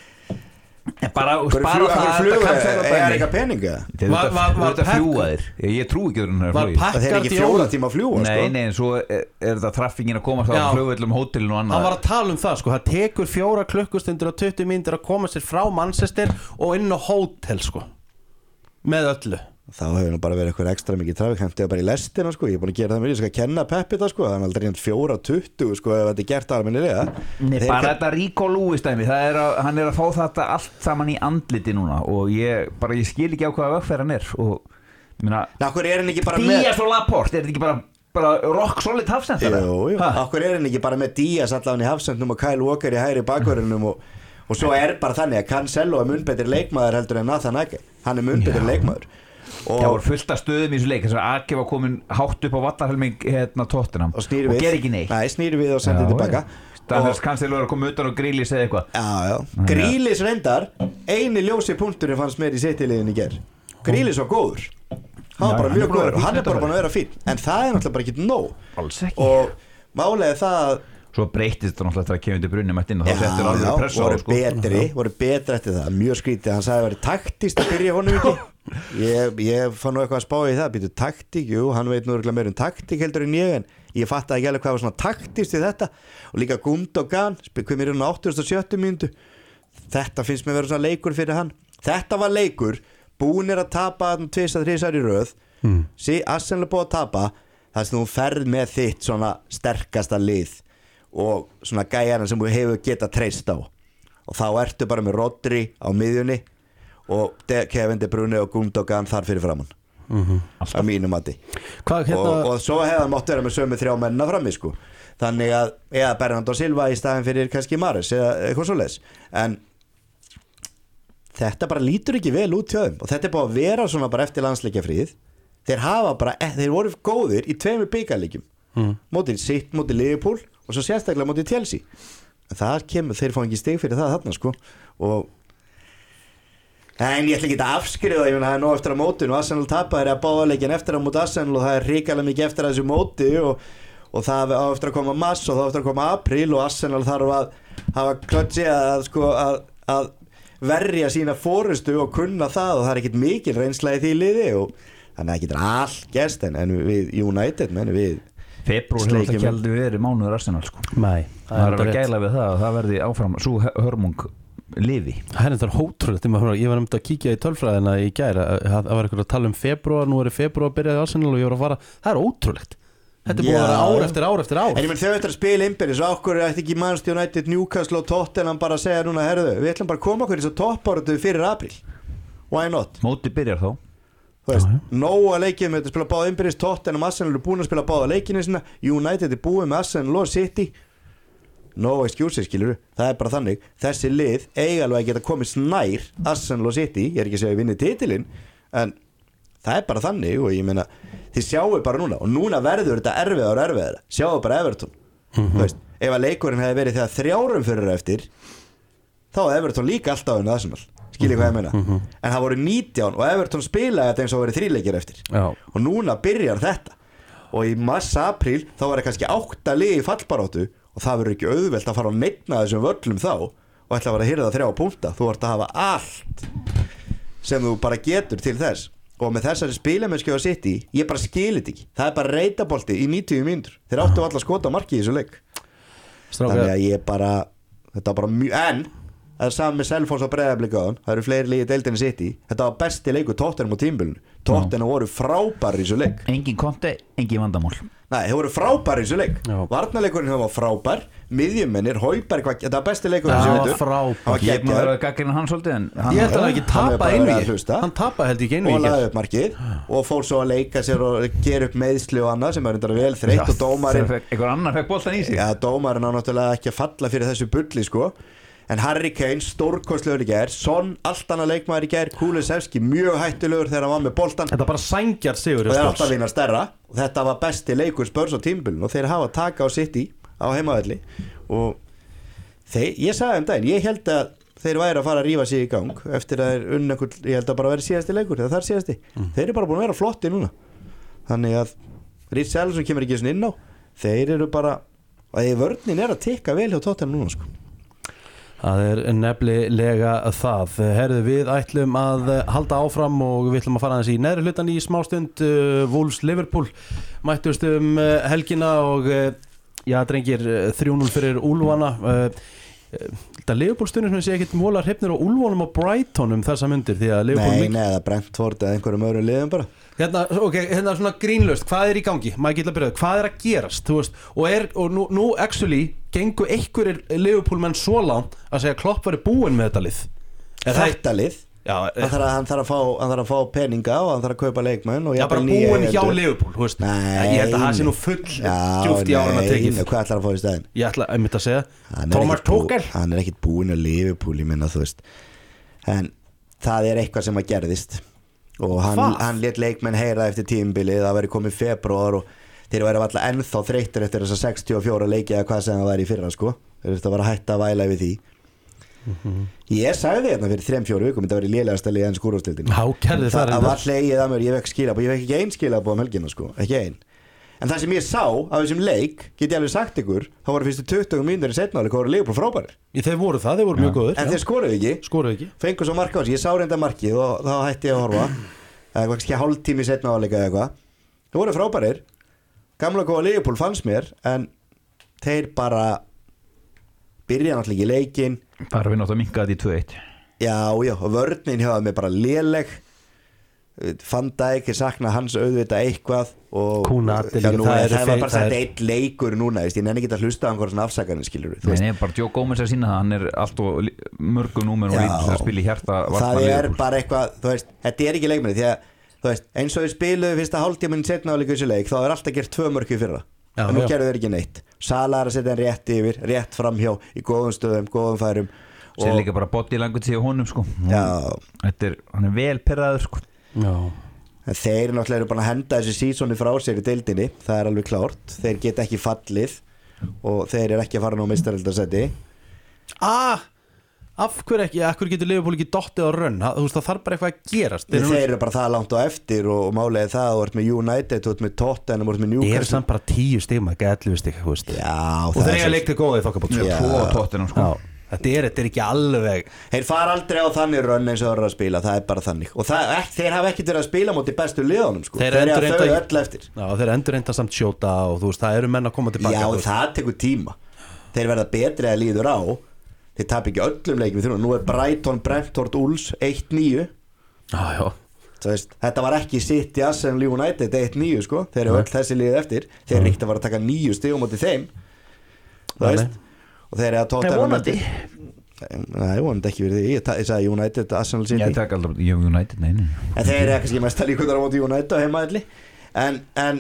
[SPEAKER 4] bara spara það
[SPEAKER 3] er eitthvað peninga
[SPEAKER 4] þetta fljúaðir ég trú ekki
[SPEAKER 3] það er ekki 4 tíma að fljúa
[SPEAKER 4] nei, en svo er þetta traffingin að komast á flugvöllum hótelinu og annað
[SPEAKER 2] hann var að tala það sko, það tekur 4 klukkustundir og 20 mínútur að koma sér frá Manchester og inn á hótel sko með öllu
[SPEAKER 3] þá hefur nú bara verið eitthvað ekstra mikið trafík bara í lestina sko, ég er búin að gera það mér ég skal kenna Peppi það sko, það er aldrei 4:20 sko ef þetta er gert almennilega
[SPEAKER 4] bara þetta Rico Lewis dæmi hann er að fá þetta allt saman í andliti núna og ég skil ekki á hvaða vegferð hann er og
[SPEAKER 3] okkur er hann ekki bara
[SPEAKER 4] Díaz og Laporte, er þetta ekki bara rock solid hafsendar
[SPEAKER 3] okkur er hann ekki bara með Díaz allavega í hafsendnum og Kyle Walker í hægri bakvörðunum og svo er bara þannig að Cancelo er mun betri leikmaður heldur en Nathan Ake hann er mun betri leikmaður
[SPEAKER 4] það voru fullt af stöðum í þessu leik þess að Ake var komin hátt upp á vattarhelming Tottenham og ger ekki neitt
[SPEAKER 3] snýr við og sendir tilbaka
[SPEAKER 4] þannig að Cancelo er að koma utan og Grealish eða eitthvað
[SPEAKER 3] Grealish reyndar eini ljósi punkturinn fannst mér í City-liðinu í ger Grealish var góður hann var bara mjög góður og hann er bara búin að vera fín en það er náttúrulega bara ekki nóg
[SPEAKER 4] alls ekki
[SPEAKER 3] og málega það
[SPEAKER 4] Svo breytist það náttúrulega þegar Kevin De Bruyne mætti inn og þá settur alveg pressa á
[SPEAKER 3] voru betri eftir það, mjög skrítið. Hann sagði að það væri taktist að byrja honum ekki. Ég fann nú eitthvað að spá í það, býtu taktík, jú, hann veit nú meira taktík heldur en ég, en ég fattaði ekki alveg hvað var svona taktist í þetta. Og líka Gundogan, hvað mér 87. mínútu. Þetta finnst mér vera svona leikur fyrir hann. Þetta var leikur, búnir að tapa 2-3 í röð. Arsenal búið að tapa, það sem þú ferð með þitt svona sterkasta lið og svona gæjarna sem þú hefur geta treyst á, og þá ertu bara með Rodri á miðjunni og Kevin De Bruyne og Gundogan þar fyrir framann á mínu mati. Og svo hefði mátt vera með sömu 3 mennina frammi sko. Þannig að eða Bernardo Silva í staðin fyrir kannski Mahrez eða eitthvað svoleiðis, en þetta bara lítur ekki vel út hjá þeim og þetta búið að vera svona bara eftir landsleikjafríð. Þeir voru góðir í 2 bikarleikjum mótið Liverpool og svo sérstaklega mótið Chelsea, en það kemur, þeir fá ekki stig fyrir það þarna sko. En ég ætla ekki að afskrifa, ég meina það nóg eftir að mótinu og Arsenal tapaði að báðarleikin eftir að móti Arsenal og það hrikalega mikið eftir að þessu móti og það á eftir að koma mars og það á eftir að koma apríl og Arsenal þarf að hafa klötsi að verja sína forystu og kunna það, og það ekkit mikil reynsla í því liði, og þannig að það getur allt gerst, en við United við
[SPEAKER 4] februar hefur þetta ekki aldrei verið mánuður Arsenal sko.
[SPEAKER 2] Nei,
[SPEAKER 4] það er að gæla við það og það verði áfram svo hörmung lifi.
[SPEAKER 2] Það er þetta hótrúlegt, ég var að kíkja í tölfræðina í gær, það var eitthvað að tala februar, nú februar byrjaði Arsenal og ég var að fara, það er ótrúlegt. Þetta er búið að vera ár eftir ár eftir ár. En ég menn þau eftir að spila innbyrðis, okkur ætti ekki Manchester United, Newcastle og Tottenham bara að segja núna, herðu, við ætlum bara að koma okkur í svo toppáratu fyrir apríl. Why not?
[SPEAKER 4] Móti byrjar þá.
[SPEAKER 3] Þú veist, nóga leikið með þetta spila báða innbyrðis, Tottenham, Arsenal eru búin að spila báða leikinu sinna, United er búið með Arsenal og City. No excuses, skilur, það er bara þannig. Þessi lið eiga alveg að geta komið snær Arsenal og City, ég er ekki að segja að vinni titilinn, en það er bara þannig, og ég meina þið sjáu bara núna, og núna verður þetta erfiðara, sjáu bara Everton. Þú veist, ef að leikurinn hefði verið þegar 3 fyrir eftir, þá hefði Everton líka alltaf unnið Arsenal. Skiljið hvað ég meina. En það voru 19 og Everton spilaði þetta eins og verið 3 leikir eftir. Já. Og núna byrjar þetta. Og í mars-apríl þá var það kannski 8 lið í fallbaráttu og það verður ekki auðvelt að fara á neinna þessum völlum þá og ætla að vera að hirða 3 púnta. Þú ert að hafa allt sem þú bara getur til þess. Og með þessari spilamennsku á City, ég bara skilir þetta ekki. Það er bara reitabolti í 90 mínútur. Þeir áttu alltaf að skota marki í þessu leik. Þannig að ég bara, þetta var bara mjög, en það er saman með Selfoss og Breiðablik áðan, það eru fleiri liði deildinni City, þetta var besti leikur Tottenham á tímabilinu. Tottenham voru frábæri í þessu leik.
[SPEAKER 4] Engin konti, engin vandamál.
[SPEAKER 3] Nei, þeir voru frábæri í þessu leik. Varnarleikurinn var frábær, miðjumennir, Højberg, þetta var besti leikurinn sem við
[SPEAKER 4] frábær. Ég er að gaggrina hann svolítið, en
[SPEAKER 2] ég held að hann ekki tapa einvíð. Hann tapa held ekki einvíð.
[SPEAKER 3] Og lagði upp markið og fór svo að leika sér og gera upp meiðsli og annað sem er vel þreytt og dómarinn.
[SPEAKER 4] Einhver annar fekk boltan í sig.
[SPEAKER 3] Já, dómarinn á náttúrulega ekki að falla fyrir þessu bulli sko. En Harry Kane stórkostlegur í gær, Son allt annað leikmaður í gær, Kulusevski mjög hættulegur þegar hann var með boltan.
[SPEAKER 2] Þetta bara sængjar sigur
[SPEAKER 3] og þeir átt að vinna stærra og þetta var besti leikur Spurs á tímabilinu og þeir hafa taka á City á heimavelli og ég sagði daginn, ég held að þeir væri að fara að rífa sig í gang eftir að þeir unnakul, ég held að bara verið síðasti leikur það er síðasti, þeir eru bara búin að vera flotti núna þannig að Richarlison kemur ekki inn á, þeir eru bara að vörnin er að tikka vel hjá Tottenham núna sko.
[SPEAKER 2] Það er nefnilega það. Herðu, við ætlum að halda áfram og við ætlum að fara aðeins í neðri hlutan í smástund. Wolves Liverpool mættust helgina og já, drengir 3-0 fyrir Úlfana. Þetta Liverpool stundum sem sé ekkert mólar hrifnir á Úlfunum og Brightonum þessa myndir því að Liverpool
[SPEAKER 3] Nei, það Brentford eða einhverjum öðrum liðum bara.
[SPEAKER 2] Hérna svona grínlaust, hvað er í gangi? Maður getur að byrja, hvað er að gerast? Þú veist, og nú actually gengu einhverjir Liverpool menn svo langt að segja Klopp væri búinn með þetta lið.
[SPEAKER 3] Þetta lið? Já, hann þarf að fá peninga og hann þarf að kaupa leikmenn og
[SPEAKER 2] bara búinn hjá Liverpool, þú veist. Ég held að það sé nú full djúpt í árum að tekið.
[SPEAKER 3] Hvað ætlar að fá í staðinn?
[SPEAKER 2] Ég ætla að segja Thomas Tuchel.
[SPEAKER 3] Hann er ekkit búinn á Liverpool, ég minna, þú veist. En það er eitthvað sem að gerðist og hann lét leikmenn heyra eftir tímabilið, það væri komið febrúar og þeir væri alltaf ennþá þreyttir eftir þessa 64 leiki eða hvað sem það væri í fyrra sko. Þeir þurftu að vera hætta að væla yfir því. Ég sagði hérna fyrir 3-4 vikum þetta var í lélegasta liði enn skúrúrstildin.
[SPEAKER 2] Það
[SPEAKER 3] var hlegið að mér, ég vekk ekki ein skilabóð helgina sko, ekki ein. En það sem ég sá af þessum leik, get ég alveg sagt ykkur, þá voru fyrstu 20 mínútur í seinna hálfleik og voru Liverpool frábærir.
[SPEAKER 2] Þeir voru mjög góður.
[SPEAKER 3] En þeir skoruðu ekki. Fengu svo mark á þessu, ég sá reynda markið og þá hætti ég að horfa. Það var kannski hálftími í seinna hálfleik eða eitthvað. Þeir voru frábærir. Gamla góða Liverpool fannst mér, en þeir bara byrja náttúrulega ekki leikinn.
[SPEAKER 4] Bara við náttúrulega minkaði í 2-1.
[SPEAKER 3] Já, og vörnin hefði mig bara léleg. Van Dijk sakna hans auðvitað eitthvað og
[SPEAKER 2] Kúnati,
[SPEAKER 3] það var bara sett eitt leikur núna, ég nenni ekki að hlusta á einhverjum svona afsakanir, skilur við.
[SPEAKER 4] Nei, bara Joe Gomez að sína það, hann alltaf mörgum númer og lítið sem að spila í hjarta.
[SPEAKER 3] Það bara eitthvað, þetta ekki leikmenni, því að eins og við spiluðu fyrsta hálftíminn setna á líka þessu leik, þá alltaf gert 2 mörk í fyrra og nú gerðu þeir ekki neitt. Sala að setja hann rétt yfir, rétt framhjá í góðum stöðum, góðum færum.
[SPEAKER 4] Sér líka bara body language í honum, sko. Hann vel pirraður, sko.
[SPEAKER 3] Já. En þeir náttúrulega eru bara að henda þessu sísoni frá sér í deildinni, það er alveg klárt. Þeir geta ekki fallið og þeir eru ekki að fara ná meistaraldarsæti.
[SPEAKER 2] Af hverju getur Liverpool ekki dottið á rönn? Það þarf bara eitthvað að gerast.
[SPEAKER 3] Þeir eru bara það langt á eftir og málega það, þú ert með United, þú ert með Tottenham, þú ert með Newcastle.
[SPEAKER 2] Þeir eru samt bara 10 stig, maður ekki 11 stig, þú veist.
[SPEAKER 3] Já,
[SPEAKER 2] og þeir eiga leik til góða í þokkabót.
[SPEAKER 4] 2 Tottenham, sko.
[SPEAKER 2] Þetta er ekki alveg.
[SPEAKER 3] Þeir fara aldrei á þannig rönn eins og það eru að spila, það er bara þannig. Og þeir hafa ekkert verið að spila móti bestu liðunum, sko. Þeir eru að þau öll eftir.
[SPEAKER 2] Já, þeir endur reynda samt skjóta og þú veist, það eru menn að koma tilbaka.
[SPEAKER 3] Já, það tekur tíma. Þeir verða betri að líður á. Þeir tap ekki öllum leikum við þurfum. Nú er Brighton, Brentford, Wolves 1-9.
[SPEAKER 2] Já.
[SPEAKER 3] Þetta var ekki City, Arsenal, United 1-9, sko. Þeir eru öll þessi lið eftir. Þeir eru ekkert að fara að taka 9 stig á móti þeim. Þú veist. Og þeir eru að Tottenham Nei, vonandi ekki verið því. Ég sagði United, Arsenal, City.
[SPEAKER 4] Ég tek aldrei United, nei.
[SPEAKER 3] En þeir eru kannski mest að líkundar á móti United á heimaðalli. En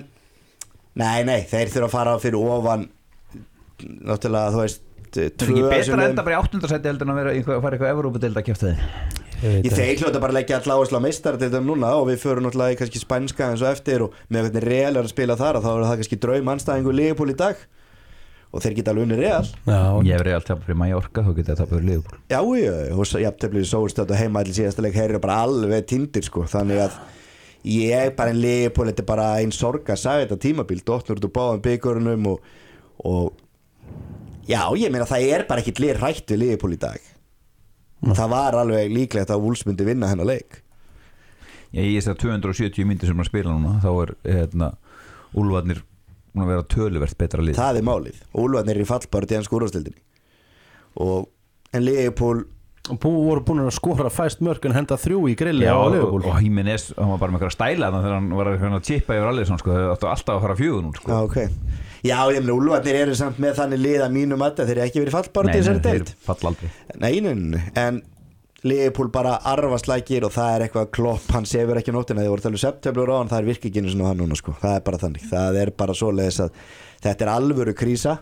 [SPEAKER 3] nei, þeir þurfa að fara fyrir ofan. Náttúrulega, þú veist,
[SPEAKER 4] Það er ekki betra að enda bara í 8. sæti heldur en að fara eitthvað Evrópudeild að kjafta þið.
[SPEAKER 3] Þeir hljóta bara að leggja all áherslu á meistaradeildina núna og við förum náttúrulega í kannski spænska eins og eftir og með hvernig Real er að spila þar og þá er það kannski draumandstæðingur Liverpool í dag og þeir geta alveg unni Real.
[SPEAKER 4] Ég hef Real tapað fyrir Mallorca, þá geta það tapað fyrir Liverpool.
[SPEAKER 3] Já, og jafnteflið Sórstöð og heimaðalli síðasta leik, þeir eru bara alveg tindir, sko. Þannig að ég bara en Liverpool, þetta er bara ein sorg að sagði þetta tímabil, dottnur út úr báðum byggjörunum og já, ég meina það er bara ekkit lið hrætt við Liverpool í dag. Það var alveg líklegt að Wolves myndi vinna hennar leik.
[SPEAKER 4] Ég þess að 270 myndir sem að spila núna, þá er Úlfarnir að vera töluvert betra lið.
[SPEAKER 3] Það er málið. Úlfarnir er í fallbáru í ensku úrvalsdeildinni. En Liverpool
[SPEAKER 2] voru búin að skora fæst mörk en henda 3 í grilli á Liverpool.
[SPEAKER 4] Og Jimenez, hann var bara með eitthvað stæla þegar hann var að chippa yfir allir, sko. Þau áttu alltaf að fara 4 nú, sko.
[SPEAKER 3] Okay. Já, ég meina Úlfarnir eru samt með þannig lið að mínum að þeir eru ekki verið fallbáru til þessari deild.
[SPEAKER 4] Nei, þeir falla aldrei.
[SPEAKER 3] Nei, en Liverpool bara arfaslækir og það er eitthvað Klopp, hann sefur ekki nóttina. Þeir voru talið september á hann, það er virka ekki einu sinni á hann núna, sko. Það er bara þannig. Það er bara svoleiðis að þetta er alvöru krísa.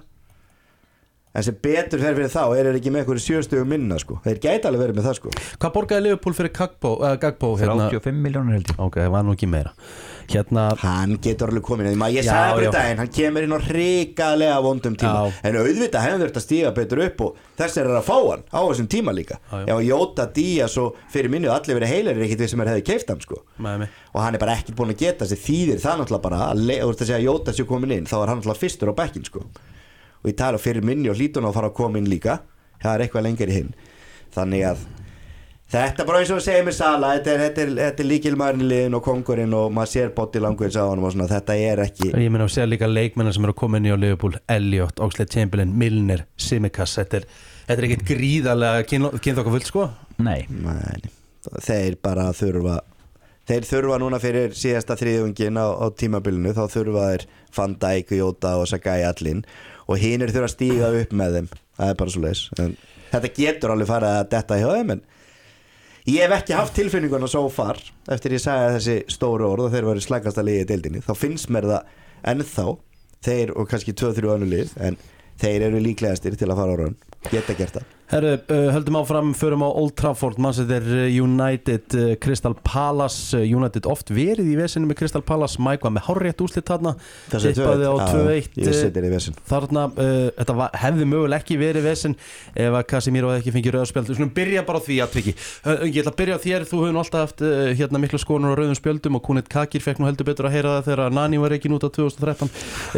[SPEAKER 3] En sem betur fyrir þá er ekki með einhverju 7 stigum minna, sko. Þeir gæti alveg verið með það, sko.
[SPEAKER 2] Hvað borgaði Liverpool fyrir Gagbo?
[SPEAKER 4] 85 milljónir held ég.
[SPEAKER 2] Ok, það var nú ekki meira.
[SPEAKER 3] Hann getur alveg komin inn. Ég sagði bara daginn, hann kemur inn á hrikalega vondum tíma. En auðvitað hefur þurft að stíga betur upp og þess er að fá hann á þessum tíma líka. Já, Jota, Díaz og fyrir minni allir verið heilir ekkit við sem hefði keypt hann, sko. Og hann er bara ekki búin að geta sig þýðir það náttúrulega bara að segja Jota sé komin inn, þá er hann náttúrulega fyrstur á bekkinn, sko. Og ég tala fyrir minni og hlýtun að fara að koma inn líka. Það er eitthvað lengur í hinn. Þannig að þetta bara eins og segir mér Sala, þetta er líkilmaðurinn í liðin og kongurinn og maður sér body language á honum og svona, þetta er ekki.
[SPEAKER 2] Ég meina að segja líka leikmennar sem eru að koma inn í á Liverpool, Elliot, Oxlade-Chamberlain, Milner, Tsimikas, þetta er ekkit gríðarlega kynþokkafullt, sko?
[SPEAKER 4] Nei.
[SPEAKER 3] Þeir bara þurfa núna fyrir síðasta þriðjungin á tímabilinu, þá þurfa þeir Van Dijk, Jota og Sagai allinn og hinir þurfa að stíga upp með þeim, það er bara svoleiðis. Þetta getur alveg farið að detta hjá þeim, en ég hef ekki haft tilfinninguna so far eftir ég sagði þessi stóru orð og þeir varu slækasta liðið í deildinni, þá finnst mér það ennþá, þeir og kannski 2-3 önnur lið, en þeir eru líklegastir til að fara á raun. geta gert það.
[SPEAKER 2] Herru, höldum áfram, förum á Old Trafford, Manchester United, Crystal Palace. United oft verið í vesinu með Crystal Palace. Mike var með hárrétt úrslit þarna, tippaði á 2-1 þarna. Þetta hefði mögulega ekki verið vesin ef að Casemiro hefði ekki fengið rauðspjöld. Við skulum byrja bara á því að Tryggi, ég ætla að byrja á þér. Þú hefur alltaf haft hérna miklu skoðanir á rauðum spjöldum og Kunit Kakir fekk nú heldur betur að heyra það þegar Nani var ekki út á 2013.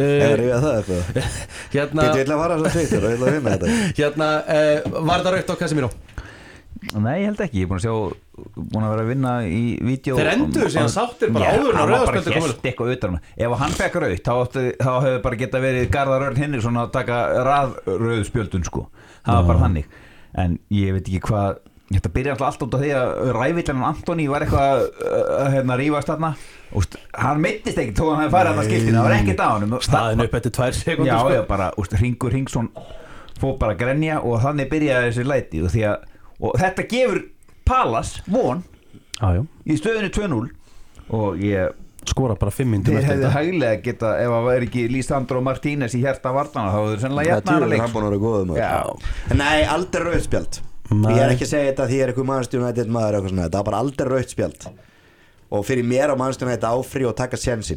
[SPEAKER 2] Var það rautt á Casemiro?
[SPEAKER 4] Nei, ég held ekki, ég er búin að vera að vinna í vídeo.
[SPEAKER 2] Þeir endur síðan sáttir bara áður og rauðspjöldi komur.
[SPEAKER 4] Hélt eitthvað utan. Ef hann fekk rautt þá hefur bara geta verið Garðar Örn Hinriksson að taka rauðspjöldun sko. Það var bara þannig. En ég veit ekki hvað, þetta byrja alltaf út á því að rævillan Antoni var eitthvað að rífast þarna. Hann meittist ekki þó hann hefði farið að skiltinu, það var ekkert á honum.
[SPEAKER 2] Staðin upp eftir 2 sekúndur sko.
[SPEAKER 4] Já, bara Hringur Hringsson fór bara að grenja og þannig byrjaði þessi læti og þetta gefur Palace von í stöðinu 2-0 og ég
[SPEAKER 2] skora bara 5 mínútur
[SPEAKER 4] eftir þetta. Þeir hefði hæglega geta, ef það væri ekki Lisandro Martínez í hjarta varnana þá hefur sennilega jafnara leik.
[SPEAKER 3] Hann búin að vera góðum. Nei, aldrei rautt spjald. Ég er ekki að segja þetta því ég er eitthvað Manchester United maður eitthvað svona. Það var bara aldrei rautt spjald. Og fyrir mér á Manchester United áfrí og taka sénsinn.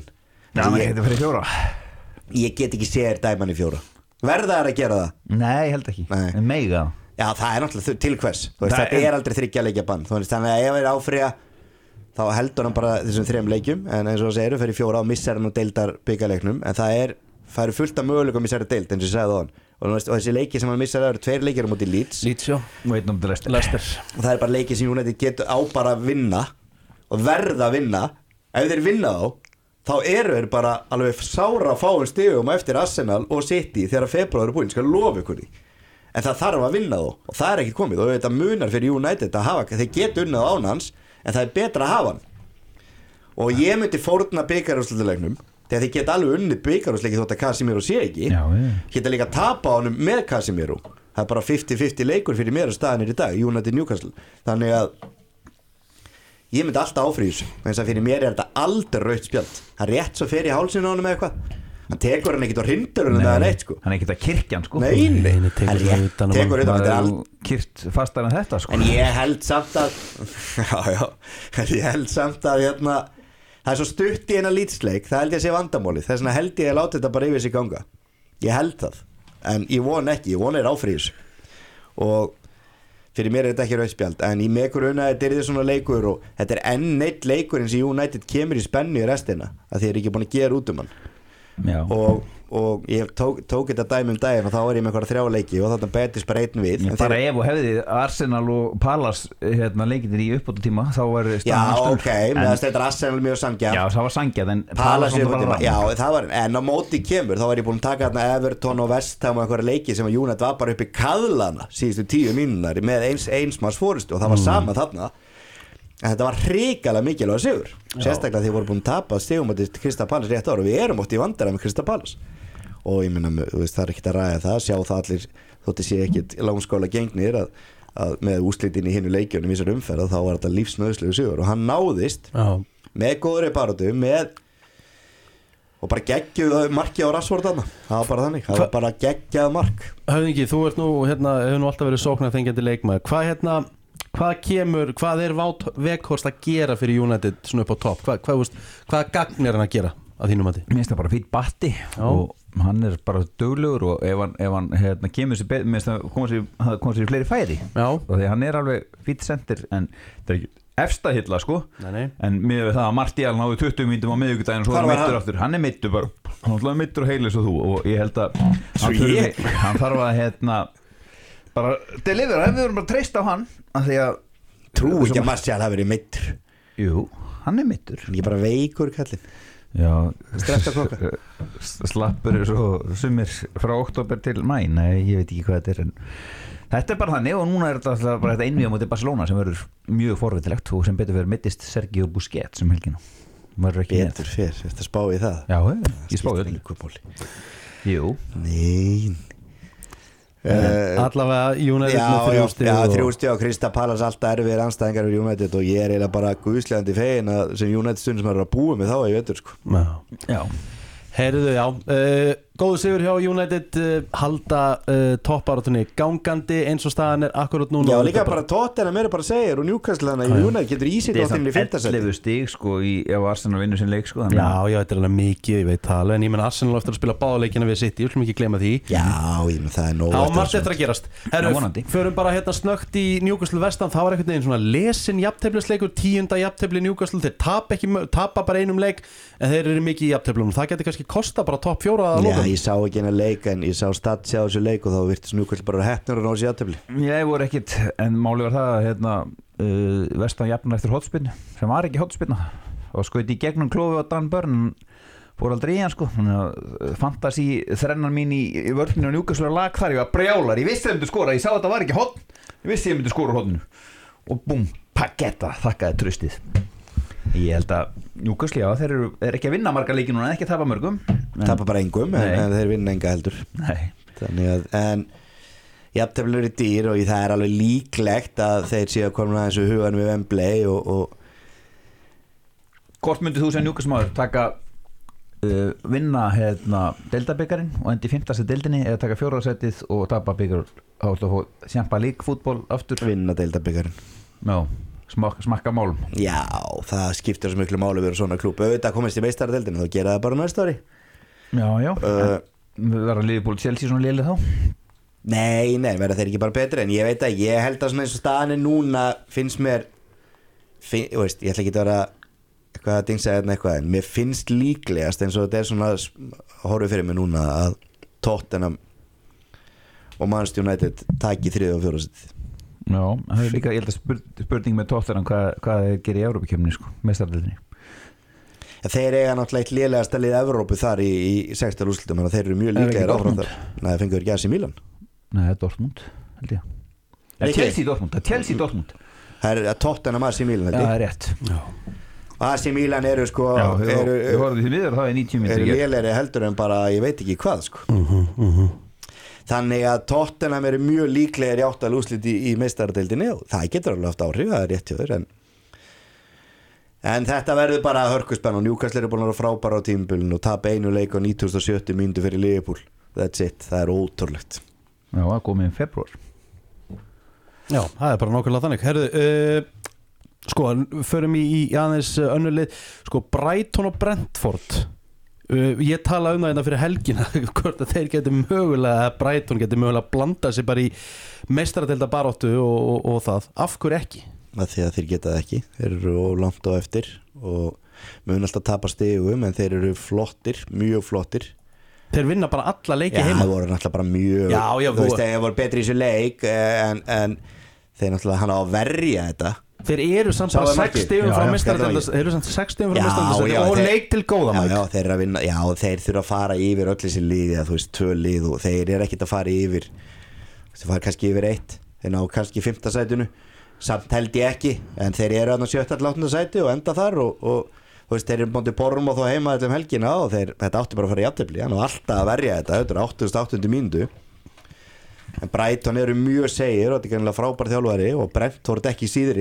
[SPEAKER 3] Ég get ekki séð dæman í 4. Verða þær að gera það?
[SPEAKER 4] Nei, ég held ekki. En mega.
[SPEAKER 3] Já, það er náttúrulega til hvers. Þetta er aldrei 3 leikja bann. Þannig að ef það er áfría þá heldur hann bara þessum 3 leikjum en eins og það segir, fyrir 4 á missar hann og deildar byggarleiknum en það eru fullt af möguleikum að missa þetta deild eins og ég sagði það og þessi leiki sem hann missar eru 2 leikir á móti Leeds
[SPEAKER 2] já.
[SPEAKER 4] Og einn á Leicester.
[SPEAKER 3] Og það er bara leiki sem United getur á bara að vinna og verða að vinna. Ef þeir vinna þá eru þeir bara alveg sára fáum stigum eftir Arsenal og City þegar februar er búinn, skal lofa ykkur því. En það þarf að vinna þó og það er ekki komið og þetta munar fyrir United að hafa, þeir geta unnað án hans en það er betra að hafa hann. Og ég myndi fórna bikarúrslitaleiknum þegar þeir geta alveg unnið bikarúrsleiki þótt að Casemiro sé ekki. Geta líka að tapa á honum með Casemiro. Það er bara 50-50 leikur fyrir mér að staðinir í dag, United Newcastle. Þannig að ég myndi alltaf áfrýs eins að fyrir mér er þetta aldrei rautt spjald. Hann rétt svo fer í hálsinu á honum eða eitthvað. Hann tekur hann ekkert á hrindarunum eða neitt sko.
[SPEAKER 4] Hann er ekkert að kirkja hann sko.
[SPEAKER 3] Nei, tekur þetta
[SPEAKER 4] kyrt fastar en þetta sko.
[SPEAKER 3] En ég held samt að ég held samt að það er svo stutt í eina lýtsleik, það held ég að sé vandamálið. Þess vegna held ég að láta þetta bara yfir sig ganga. Ég held það, en ég von ekki, ég von áfrýs. Og fyrir mér er þetta ekki rauðspjald en í megruna þetta er svona leikur og þetta er enn eitt leikur eins og United kemur í spennu í restina að þeir eru ekki búin að gera út hann og ég tók þetta dæmi daginn og þá var ég með eitthvað 3 leiki og þetta betist bara 1 við
[SPEAKER 4] bara ef og hefði Arsenal og Palace leikinir í uppbótartíma þá var
[SPEAKER 3] meðan þetta Arsenal mjög sanngjarnt
[SPEAKER 4] það var sanngjarnt en
[SPEAKER 3] Palace en á móti kemur þá var ég búin að taka Everton og West Ham og eitthvað leiki sem að United var bara upp í kaðlana síðustu 10 mínútur með eins manns fórustu og það var sama þarna en þetta var hrikalega mikilvæg sigur sérstaklega því voru búin að tapa stigum á Crystal Palace rétt ára og við erum oft í vandræði með Crystal Palace og ég meina, það er ekkert að ræða það sjá það allir, þótti sé ekkert langskóla gengnir að með úrslitin í hinu leikjunum í þessar umferð þá var þetta lífsnauðslegu sigur og hann náðist með góðri baráttu og bara geggjuð marki á Rashford þarna það var bara þannig, það var bara geggjað mark
[SPEAKER 2] Höfðingi, þú ert nú, hefur nú alltaf verið sóknarþengjandi leikmaður hvað er Wout Weghorst að gera fyrir United svona upp á topp, hvað gagn er hann að gera að þínum mati?
[SPEAKER 4] Mér finnst það bara fýtt batti og hann er bara duglegur og ef hann kemur sér betur, mér finnst það koma sér í fleiri færi og því hann er alveg fýtt sendir en það er ekki efsta hilla sko en með það að Martial náði 20 mínútum á miðvikudaginn og svo er mittur aftur, hann er mittur bara hann er mittur og heilis og þú og ég held að hann þarf að bara delivera, við vorum bara treyst á hann að því að
[SPEAKER 3] trú ekki að Martial hafi verið mittur
[SPEAKER 4] jú, hann er mittur
[SPEAKER 3] ég er bara veikur kallinn
[SPEAKER 4] slappur svo sumir frá oktober til mæ nei, ég veit ekki hvað þetta er en þetta er bara þannig og núna er þetta bara þetta einvíð á móti Barcelona sem verður mjög forvitilegt og sem betur verður mittist Sergio Busquets sem helgina
[SPEAKER 3] betur fyrr, þetta spá í það
[SPEAKER 4] já, ég spá í jú
[SPEAKER 3] nei
[SPEAKER 2] allavega United með
[SPEAKER 3] 3 stig og Crystal Palace alltaf erfiðir andstæðingar fyrir United og ég er eiginlega bara guðslegandi fegin að sem United stundum sem eru að búa með þá ég veitur sko
[SPEAKER 2] já. Heyrðu góðu sigur hjá United, halda toppbaráttunni gangandi eins og staðan akkurat núna.
[SPEAKER 3] Já, líka bara Tottenham bara segir og Newcastle þannig að United getur ísitt á þinni í 5. sæti.
[SPEAKER 4] 11 stig sko ef Arsenal vinnur sinn leik sko.
[SPEAKER 2] Já, þetta alveg mikið, ég veit það, en ég menn Arsenal eftir að spila báðaleikina við City, ég vil ekki gleyma því.
[SPEAKER 3] Já, ég menn það nóg.
[SPEAKER 2] Á margt eftir að gerast. Herru, förum bara snöggt í Newcastle vestan, það var einhvern veginn svona lesin jafnteflisleikur, 10. jafntefli Newcastle, þeir tapa bara einum leik, en þeir eru mikið í jafnteflunum. Það getur kannski kosta bara topp 4 að lokum.
[SPEAKER 3] Já, ég sá ekki eina leik en ég sá statsi á þessu leik og þá virtist Newcastle bara heppnir að ná þessu jafntefli.
[SPEAKER 4] Ég voru ekkit, en máli var það að vestan jafnar eftir hotspinnu, sem var ekki hotspinna og skoði í gegnum klofi á Dan Burn fór aldrei í hann sko. Fantasy þrennan mín í vörninu og Newcastle lag þar, ég var brjálar, ég vissi að ég myndi skora, ég sá að þetta var ekki hotn, ég vissi að ég myndi skora úr hotninu og búm, paketta, þakkaði tröstið. Ég held að Newcastle, já, þeir eru ekki að vinna marga leiki núna, ekki að tapa mörgum.
[SPEAKER 3] Tapa bara engum, en þeir vinna enga heldur.
[SPEAKER 4] Nei.
[SPEAKER 3] Þannig að, en jafnteflur eru dýr og það alveg líklegt að þeir séu að koma aðeins við hugan við Wembley og
[SPEAKER 4] Hvort myndið þú sem Newcastle maður taka vinna deildabikarinn og endi 5. sæti deildinni eða taka 4. sætið og tapa bikar á að fá Champions League fútbol aftur?
[SPEAKER 3] Vinna deildabikarinn.
[SPEAKER 4] Já, smakka málum.
[SPEAKER 3] Já, það skiptir svo miklu máli að vera svona klúb. Auðvitað komist í meistaradeildinni, þá gera það bara næsta ári.
[SPEAKER 4] Já. Verða Liverpool Chelsea svona léleg þá?
[SPEAKER 3] Nei, verða þeir ekki bara betri, en ég veit að ég held að svona eins og staðan núna finnst mér ég ætla ekki að vera eitthvað að dingsa eitthvað, en mér finnst líklegast eins og þetta svona horfið fyrir mig núna að Tottenham og Manchester United taki 3. og 4. sætið.
[SPEAKER 4] Já, það er líka, ég held að spurning með Tottenham hvað þeir gerir í Evrópukeppninni sko, meistaradeildinni.
[SPEAKER 3] Þeir eiga náttúrulega eitt lélegasta lið Evrópu þar í 16. úrslitum, þannig að þeir eru mjög líklegir áfram þar. Nei, það fengur ekki AC Milan.
[SPEAKER 4] Nei, Dortmund, held ég. Chelsea Dortmund. Það
[SPEAKER 3] er Tottenham AC Milan, held ég.
[SPEAKER 4] Já, það er rétt. Já.
[SPEAKER 3] AC Milan eru sko
[SPEAKER 4] við horfum því miður, það er 90 mínútur
[SPEAKER 3] eru lélegri heldur en bara ég veit ekki hvað sko. Þannig að Tottenham eru mjög líklegir í 8. úrslit í meistaradeildinni og það getur alveg haft áhrif, það er rétt hjá þér, en þetta verður bara hörkuspenn og Newcastle eru búin að vera frábæra á tímabilinu og tapa einu leik á 9070 mínútur fyrir Liverpool. That's it, það er ótrúlegt.
[SPEAKER 4] Já, það komið í febrúar.
[SPEAKER 2] Já, það er bara nákvæmlega þannig. Herðu, sko, förum í aðeins önnurlið, sko, Brighton og Brentford. Ég tala um það fyrir helgina hvort að þeir geti mögulega, Brighton geti mögulega blanda sig bara í meistaradeildabaráttu og það. Af hverju ekki?
[SPEAKER 3] Því að þeir geta það ekki, þeir eru langt á eftir og mun alltaf tapa stigum, en þeir eru flottir, mjög flottir.
[SPEAKER 2] Þeir vinna bara alla leiki heima.
[SPEAKER 3] Já, það voru náttúrulega bara mjög, þú veist, þeir voru betri í þessu leik, en þeir náttúrulega hann á að verja þetta.
[SPEAKER 2] Þeir eru samt bara 6 stigum frá meistaradeildarsæti og leik til góða mæk.
[SPEAKER 3] Já, þeir eru að vinna, já, þeir þurfa að fara yfir öll þessi liði, þú veist, 2 lið og þeir eru ekkert að fara yfir, þeir fara kannski yfir 1, þeir ná kannski 5. sætinu. Samt held ég ekki, en þeir eru að 7. til 8. sæti og enda þar og þú veist, þeir eru búin til Porrum og þá heima þetta helgina og þetta átti bara að fara í jafntefli, hann var alltaf að verja þetta er 88. mínútu, en Brighton eru mjög segir og þetta er kannilega frábær þjálfari og Brentford ekki síðri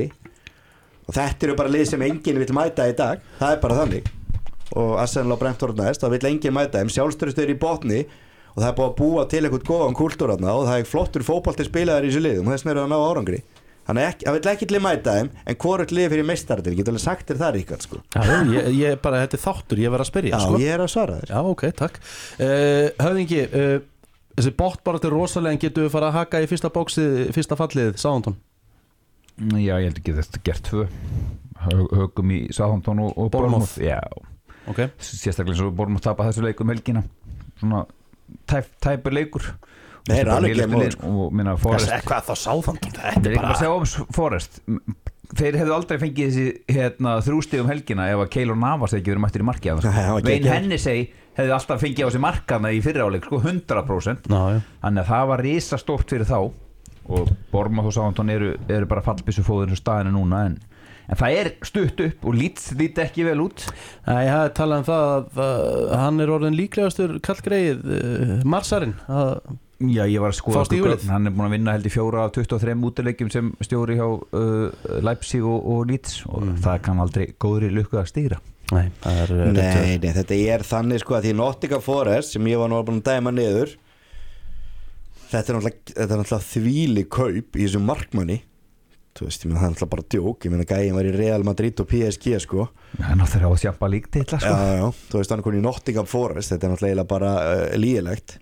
[SPEAKER 3] og þetta eru bara lið sem enginn vill mæta í dag, það er bara þannig og Arsenal og Brentford næst, þá vill enginn mæta þeim, sjálfstörustur í botni og það er búið að búa til eitthvað góðan kúltúr og það er flottur fótbolti spilaðar í þessu liðum og þess vegna eru að ná árangri. Hann vill ekki til mæta þeim, en hvorugt liði fyrir meistaradeildina, ég get alveg sagt þér það Ríkard sko.
[SPEAKER 2] Já, ég bara, þetta er þáttur, ég verð að spyrja sko.
[SPEAKER 3] Já, ég er að svara þér.
[SPEAKER 2] Já, ok, takk. Höfðingi, þessi botbaráttur rosalega, en getur við fara að haka í fyrsta fallið Southampton?
[SPEAKER 4] Já, ég held ekki þetta gert 2 högum í Southampton og Bournemouth. Já,
[SPEAKER 2] okay.
[SPEAKER 4] Sérstaklega eins og Bournemouth tapa þessu leikum helgina, svona tæpur leikur.
[SPEAKER 3] Nei, er alveg
[SPEAKER 2] hvað þá Southampton?
[SPEAKER 4] Þetta er bara að segja Forrest. Þeir hefðu aldrei fengið þessi 3 stig helgina ef að Keylor Navas ekki verið mættir í marki Wayne Hennessy hefði alltaf fengið á sig markana í fyrri áleik sko, 100%. Þannig að það var risastórt fyrir þá og Bournemouth og Southampton eru bara fallbyssufóður eins og staðinu núna, en það er stutt upp og lít ekki vel út.
[SPEAKER 2] Nei, ég hafði talað um það að hann er orðin líklegastur kallgreið Marsarinn
[SPEAKER 4] Já, ég var að skoða hann er búin að vinna held í 4 af 23 útileikjum sem stjóri hjá Leipzig og Leeds og það kann aldrei góðri lukku að stýra.
[SPEAKER 2] Nei,
[SPEAKER 3] Nei, þetta þannig sko að því Nottingham Forest sem ég var nú búin að dæma niður þetta er náttúrulega þvíli kaup í þessum markmanni þú veist, ég meina það er náttúrulega bara djók ég meina gæinn var í Real Madrid og PSG sko
[SPEAKER 4] hann á þeirra á að sjampa líktitla sko
[SPEAKER 3] já, þú veist hann er konið í Nottingham Forest þetta er náttúrulega bara lýgilegt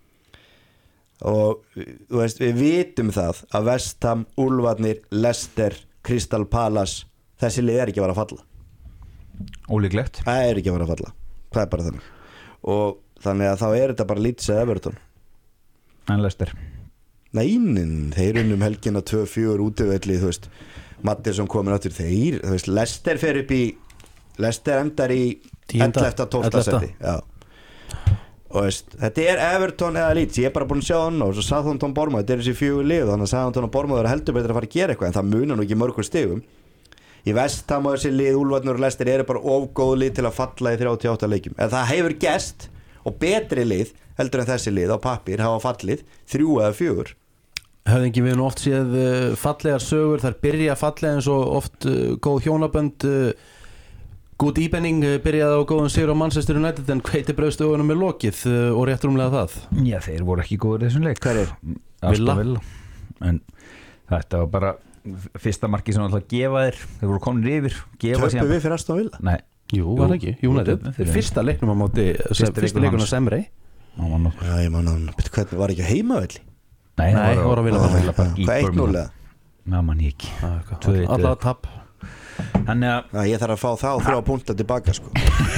[SPEAKER 3] og þú veist, við vitum það að West Ham, Úlfarnir, Leicester Crystal Palace, þessi lið er ekki að fara að falla
[SPEAKER 4] ólíklegt
[SPEAKER 3] það er ekki að fara að falla, það er bara þannig og þannig að þá er þetta bara Leeds eða Everton
[SPEAKER 4] en Leicester
[SPEAKER 3] Neinin, þeir unnum helgina 2-4 útivelli, þú veist Mattisson komin áttur, þeir, þú veist Leicester fer upp í, Leicester endar í 11-12 seti já og veist, þetta er Everton eða Leeds, ég er bara búin að sjá hann og svo Southampton Bournemouth, þetta er þessi 4 lið þannig að Southampton og Bournemouth er heldur betur að fara að gera eitthvað en það munar nú ekki mörgur stigum í West Ham og þessi lið, Úlfarnir og Leicester eru bara ofgóð lið til að falla í 38 leikjum en það hefur gerst og betri lið heldur en þessi lið á pappír hafa fallið 3 eða 4
[SPEAKER 2] Höfðingi við nú oft séð fallegar sögur þar byrja fallega eins og oft góð hjónabönd Good Evening byrjaði á góðum sigur á Manchester United en hveiti brauðstögunum með lokið og rétt rúmlega það
[SPEAKER 4] já, þeir voru ekki góður í þessum leik
[SPEAKER 3] hver er?
[SPEAKER 2] Villa
[SPEAKER 4] en þetta var bara fyrsta marki sem alltaf gefa þeir voru komin yfir
[SPEAKER 3] Töpum við fyrir Aston Villa?
[SPEAKER 4] Nei
[SPEAKER 2] Jú, var ekki, United fyrsta leiknum á móti fyrsta leiknum á Semrey
[SPEAKER 3] já, ég man hann, hvernig var ekki á heimavelli?
[SPEAKER 4] Nei,
[SPEAKER 2] það voru að Villa
[SPEAKER 3] hvað 1-0?
[SPEAKER 4] Já, man ég ekki
[SPEAKER 2] alltaf tap
[SPEAKER 4] þannig að
[SPEAKER 3] ég þarf að fá þá 3 púnta tilbaka sko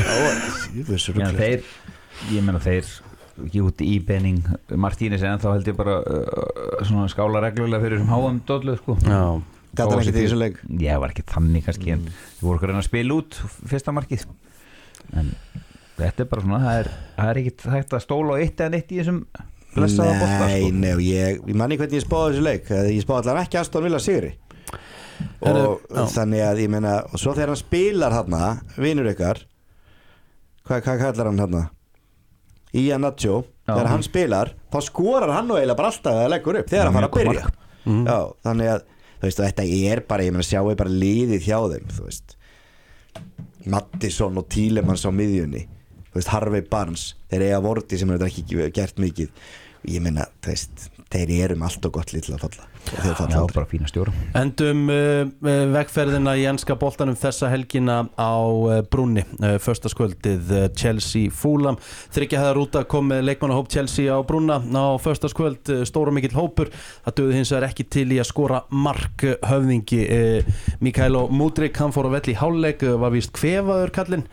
[SPEAKER 4] ég meina þeir Júti Íbenning Martínez en þá held ég bara svona skála reglulega fyrir þessum háum dollu sko
[SPEAKER 2] já
[SPEAKER 3] gæti hann ekki í þessu leik
[SPEAKER 4] ég var ekki þannig kannski en við vorum að reyna að spila út fyrsta markið en þetta er bara svona það er ekki hægt að stóla á eitt eða neitt í þessum blessaða bolta sko.
[SPEAKER 3] Nei, ég manni hvernig ég spáði þessu leik ég spáði allar ekki Aston Villa sigri og þannig að ég meina og svo þegar hann spilar hérna vinur ykkar hvað kallar hann hérna Ian Nacho þegar hann spilar þá skorar hann og eiginlega bara alltaf að leggur upp þegar hann fara að byrja já, þannig að þú veist þetta er bara ég meina sjáu bara liðið hjá þeim þú veist Mattisson og Tielemans á miðjunni þú veist Harvey Barnes þeir eiga Vorti sem hefur ekki gert mikið ég meina þeir eru allt og gott lið til að falla
[SPEAKER 4] já bara fína stjóra
[SPEAKER 2] endum vegferðina í enska boltanum þessa helgina á brúnni föstaskvöldið Chelsea Fulham þriggja rúta kom með leikmannahóp Chelsea á brúnna á föstaskvöld stóra mikill hópur það döði hins vegar ekki til í að skora mark höfðingi Mikailo Mudryk hann fór á velli í hálfleik var víst kvefaður kallinn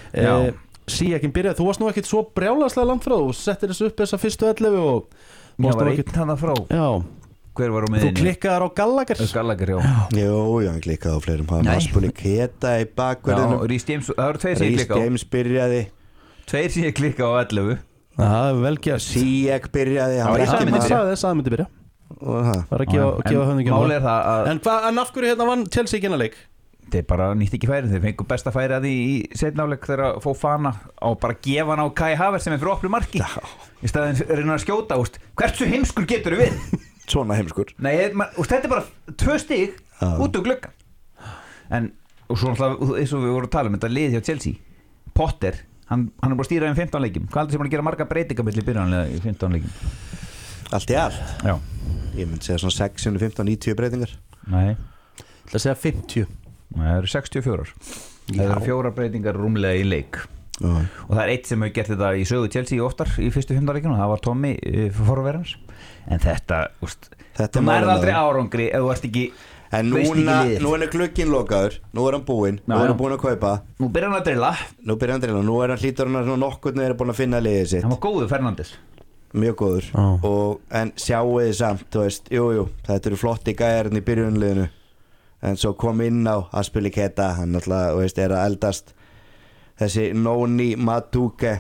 [SPEAKER 2] Síakin byrjaði, þú varst nú ekkert svo brjálaslega langt frá þú settir þessu upp þessa fyrstu 11 og
[SPEAKER 4] ég var einn þannig frá
[SPEAKER 2] já.
[SPEAKER 4] Hver var á miðinni?
[SPEAKER 2] Þú klikkaðar á Gallagher
[SPEAKER 4] já
[SPEAKER 3] Jú, hann klikkaði á fleirum hann Aspuli Keta í bakverðinu
[SPEAKER 4] Rhys James, það eru 2 sem ég klikkaði á
[SPEAKER 3] Rhys James byrjaði
[SPEAKER 4] 2 sem ég klikkaði á 11
[SPEAKER 2] það er vel gert
[SPEAKER 3] Siak byrjaði
[SPEAKER 2] það myndi byrja var að gefa höfðinginu en af hverju hérna vann Chelsea ekki innan leik?
[SPEAKER 4] Þeir bara nýtt ekki færi, þeir fengu besta færi að því í seinnáleik þegar Fofana á bara gefa hann á Kai Havertz sem er fyrir oplu marki í staðin reyna að skjóta hversu heimskur getur við?
[SPEAKER 3] Svona heimskur
[SPEAKER 4] Nei, þetta er bara 2 stig út úr gluggan en og svo náttúrulega eins og við vorum að tala þetta lið hjá Chelsea Potter, hann er bara að stýra 15 leikjum hvað heldur sem hann að gera marga breytingar milli byrjanlega í 15 leikjum
[SPEAKER 3] allt í allt?
[SPEAKER 4] Já
[SPEAKER 3] ég myndi segja svona 6, 15, 90 breytingar
[SPEAKER 4] Nei
[SPEAKER 2] Það segja 50
[SPEAKER 4] það eru 64 það eru 4 breytingar rúmlega í leik og það er eitt sem hefur gert þetta í sögu Chelsea oftar í fyrstu 15 leikinu það var Tommy forverðans en þetta þú nærði aldrei árangri ef þú ert ekki
[SPEAKER 3] en nú er glugginn lokaður nú er hann búinn nú er hann búinn að kaupa
[SPEAKER 4] nú byrjar hann að drilla
[SPEAKER 3] nú er hann hlýtur hann nokkurn er búinn að finna liðið sitt
[SPEAKER 4] hann var góður Fernandes
[SPEAKER 3] mjög góður en sjáu þið samt þú veist jú þetta eru flotti gæjarinn í byrjunliðinu en svo kom inn á Aspili Keta hann alltaf er að eldast þessi Noni Madueke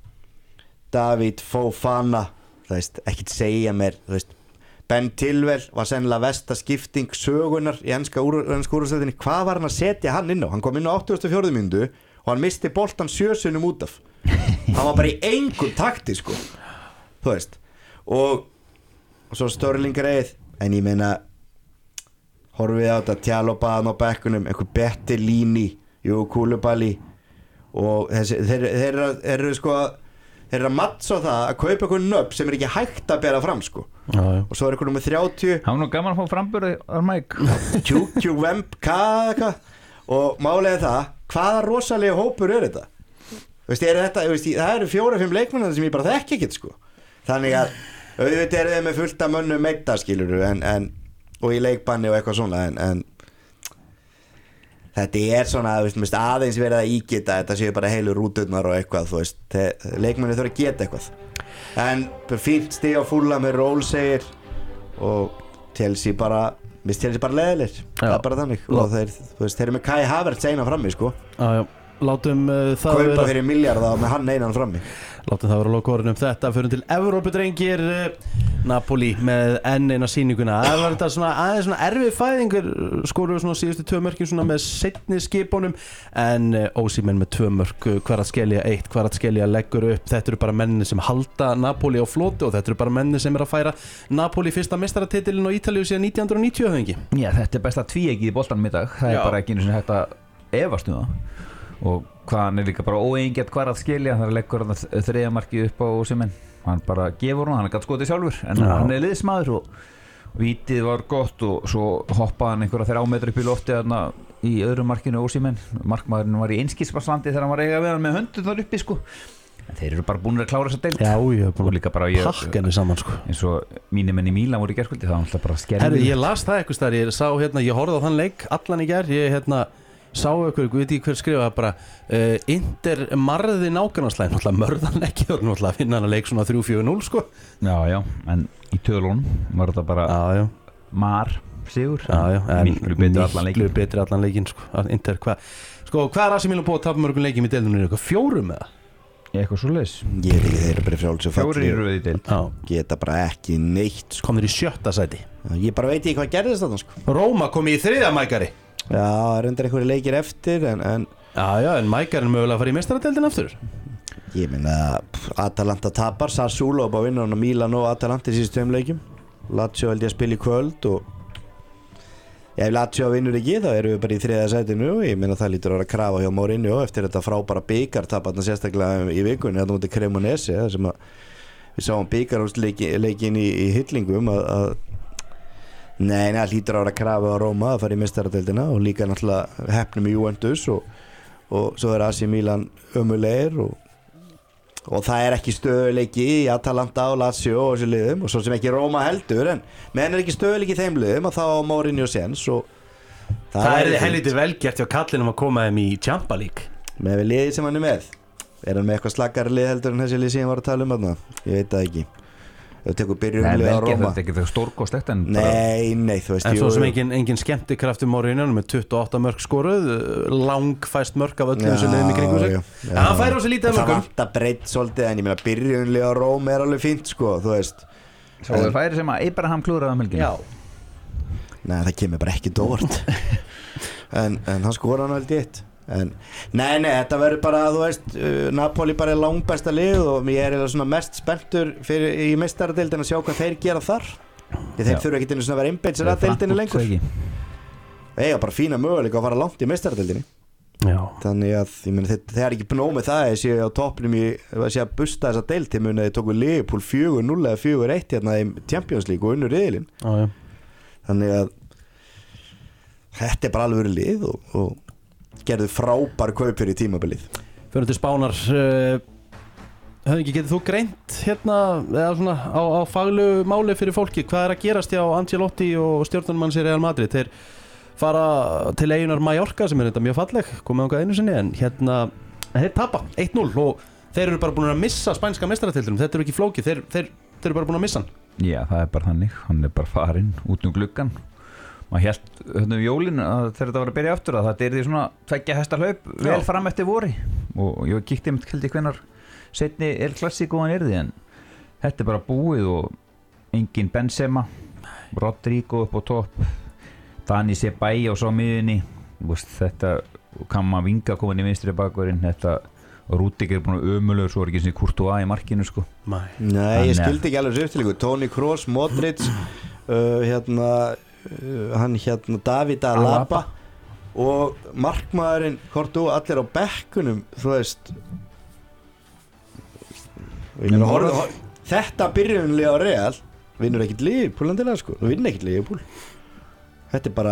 [SPEAKER 3] David Fofana ekkert segja mér Ben Chilwell var sennilega versta skipting sögunar í enska úrvalsdeildinni hvað var hann að setja hann inn á hann kom inn á 84. mínútu og hann misti boltan 7 sinnum út af hann var bara í engum takti sko þú veist og svo Sterling reið en ég meina horfið á þetta Tjalobaðan á bekkunum einhver Bettelini Koulibaly og þeir eru sko þeir eru að mattsa á það að kaupa eitthvað nöfn sem ekki hægt að bera fram sko. Og svo eitthvað með 30
[SPEAKER 4] hann nú gaman að fá framburði á Mike
[SPEAKER 3] Vemp, eitthvað og málega það, hvaða rosalega hópur þetta? Það eru 4-5 leikmenn sem ég bara þekki ekkert sko. Þannig að auðvitað eru þeir með fullt af mönnum meidda skilur og í leikbanni og eitthvað svona en þetta svona aðeins verið að ígita þetta séu bara heilu rúturnar og eitthvað leikmenni þurfa að geta eitthvað en fínt stig á Fulham með ról segir og Chelsea bara leðilegir það bara þannig og þeir eru með Kai Havertz einan frammi sko
[SPEAKER 2] látum það
[SPEAKER 3] kaupa fyrir milljarða með hann einan frammi
[SPEAKER 2] látum það vera lokaorðin þetta fyrir til Evrópudrengir Napoli með eina sýninguna það var þetta aðeins erfið fæðingur skoruðu síðustu 2 mörkin með seinni skipunum en Osimhen með 2 mörk Kvaratskhelia 1 Kvaratskhelia leggur upp þetta eru bara menni sem halda Napoli á floti og þetta eru bara menni sem að færa Napoli fyrsta meistaratitilinn á Ítalíu síðan 1990 höfðingi.
[SPEAKER 4] Já, þetta bara tvíegið í boltanum í dag það bara ekki einu sinni hægt að efast og hvað hann líka bara óeigingjarnt Kvaratskhelia þannig að leggur hann 3. markið upp á Osimhen hann bara gefur hann gæti skotið sjálfur en hann liðsmaður og vítið var gott og svo hoppaði hann einhverja 3 metra upp í lofti í öðru markinu Osimhen markmaðurinn var í einskisvarslandi þegar hann var eiga við hann með höndun þar uppi sko en þeir eru bara búin að klára þessa deild
[SPEAKER 2] og líka bara pakkenni saman sko
[SPEAKER 4] eins og mínir menn í Mílan voru í gærkvöldi það var alltaf bara skerði
[SPEAKER 2] ég las það eitthvað þar ég sá ég horfði á þann leik allan í gær ég sá ykkur, veit ég hver skrifaði bara Inter marði nákvæmnarslæg náttúrulega mörðan ekki og náttúrulega finna hann að leik svona 3-4-0 sko
[SPEAKER 4] já, en í tölunum var þetta bara mar sigur miklu betri
[SPEAKER 2] allan leikin sko Inter hvað er AC Milan búið að tapa mörgum leikjum í deildunum eitthvað 4 með það?
[SPEAKER 4] Eitthvað svoleiðis
[SPEAKER 3] ég veit ekki þeir eru bara frjálsu
[SPEAKER 4] 4 í röð í deild
[SPEAKER 3] geta bara ekki neitt
[SPEAKER 2] sko. Komður í 7. sæti
[SPEAKER 3] ég bara veit ekki hvað gerðist þarna sko
[SPEAKER 2] Róma kom í 3. mækari
[SPEAKER 3] já, það er undir einhverju leikir eftir en
[SPEAKER 2] mækarinn mögulega að fara í meistaradeildina aftur
[SPEAKER 3] ég meina Atalanta tapar Sassuolo á vinnunum og Milan og Atalanta í síðustu 2 leikjum Lazio held ég að spila í kvöld og ef Lazio vinnur ekki þá erum við bara í 3. sætinu og ég meina það lítur að vera krafa hjá Mourinho eftir þetta frábæra bikartaparna sérstaklega í vikunni þetta mútið Cremonese sem að við sáum bikarleikin í hyllingum að Nei, það lítur að vera krafa á Róma að fara í meistaradeildina og líka náttúrulega heppnum í Juventus og svo er AC Milan ömulegir og það er ekki stöðuleiki í Atalanta og Lazio og þessu liðum og svo sem ekki Róma heldur en menn er ekki stöðuleiki í þeim liðum og þá á Mourinho sens og
[SPEAKER 2] það er helviti velgert hjá kallinum að koma þeim í Champions League
[SPEAKER 3] með við liðið sem hann er hann með eitthvað slagari lið heldur en þessi lið sem ég var að tala þarna ég veit það ekki ef þú tekur byrjunlið á Róma
[SPEAKER 4] þetta er ekki stórkostlegt en
[SPEAKER 3] nei þú veist
[SPEAKER 2] en svo sem engin skemmtikraftur Mourinho með 28 mörk skoruð langfæst mörk af öllum sem liðum í kringum sig en hann færi á sig lítið af mörkum
[SPEAKER 3] það vantar breytt svolítið en ég meina byrjunlið á Róma er alveg fínt sko þú veist
[SPEAKER 4] svo það færi sem að Abraham klúraði helginu
[SPEAKER 3] nei það kemur bara ekki dórt en hann skora hann held ég nei, þetta verður bara þú veist, Napoli bara er langbesta lið og ég er svona mest spenntur í meistaradeildin að sjá hvað þeir gera þar þeir þurfa ekki að vera einbeitsir að deildinni lengur eiga bara fína möguleika að fara langt í meistaradeildinni þannig að ég meni þeir er ekki nóg með það að ég sé á toppnum að sé að busta þessa deild til muni að þeir tóku Liverpool 4-0 eða 4-1 hérna í Champions League og unnur riðilinn þannig að þetta er bara alveg verið lið og gerðu frábær kaup fyrir tímabilið
[SPEAKER 2] fyrir til Spánar getur þú greint hérna eða svona á faglegu máli fyrir fólki hvað er að gerast hjá Ancelotti og stjórnarmanns í Real Madrid þeir fara til eyjunar Mallorca sem er þetta mjög falleg komið ánga einu sinni en hérna þeir tapa 1-0 og þeir eru bara búin að missa spænska meistaratitlinum þetta eru ekki flókið þeir eru bara búin að missa hann
[SPEAKER 4] já það er bara þannig hann er bara farinn út gluggan maður hélt jólin að þegar þetta var að byrja aftur að þetta er því svona 2 hesta hlaup vel fram eftir vori og ég kíkti einmitt kildi hvenar setni Klassíkó hann því en þetta er bara búið og engin Benzema Rodrigo upp á topp Dani Ceballos á miðunni þetta kann maður vinga komin í vinstri bakverðin þetta og Rúdiger er búin að ömulegur svo er ekki svona Courtois í markinu sko
[SPEAKER 3] nei ég skildi ekki alveg svo eftirleiku Toni Kroos, Modric hann David Alaba og markmaðurinn Kortu allir á bekkunum þú veist þetta byrjunlega á Real vinnur ekkert Liverpool endilega sko þú vinnur ekkert Liverpool þetta bara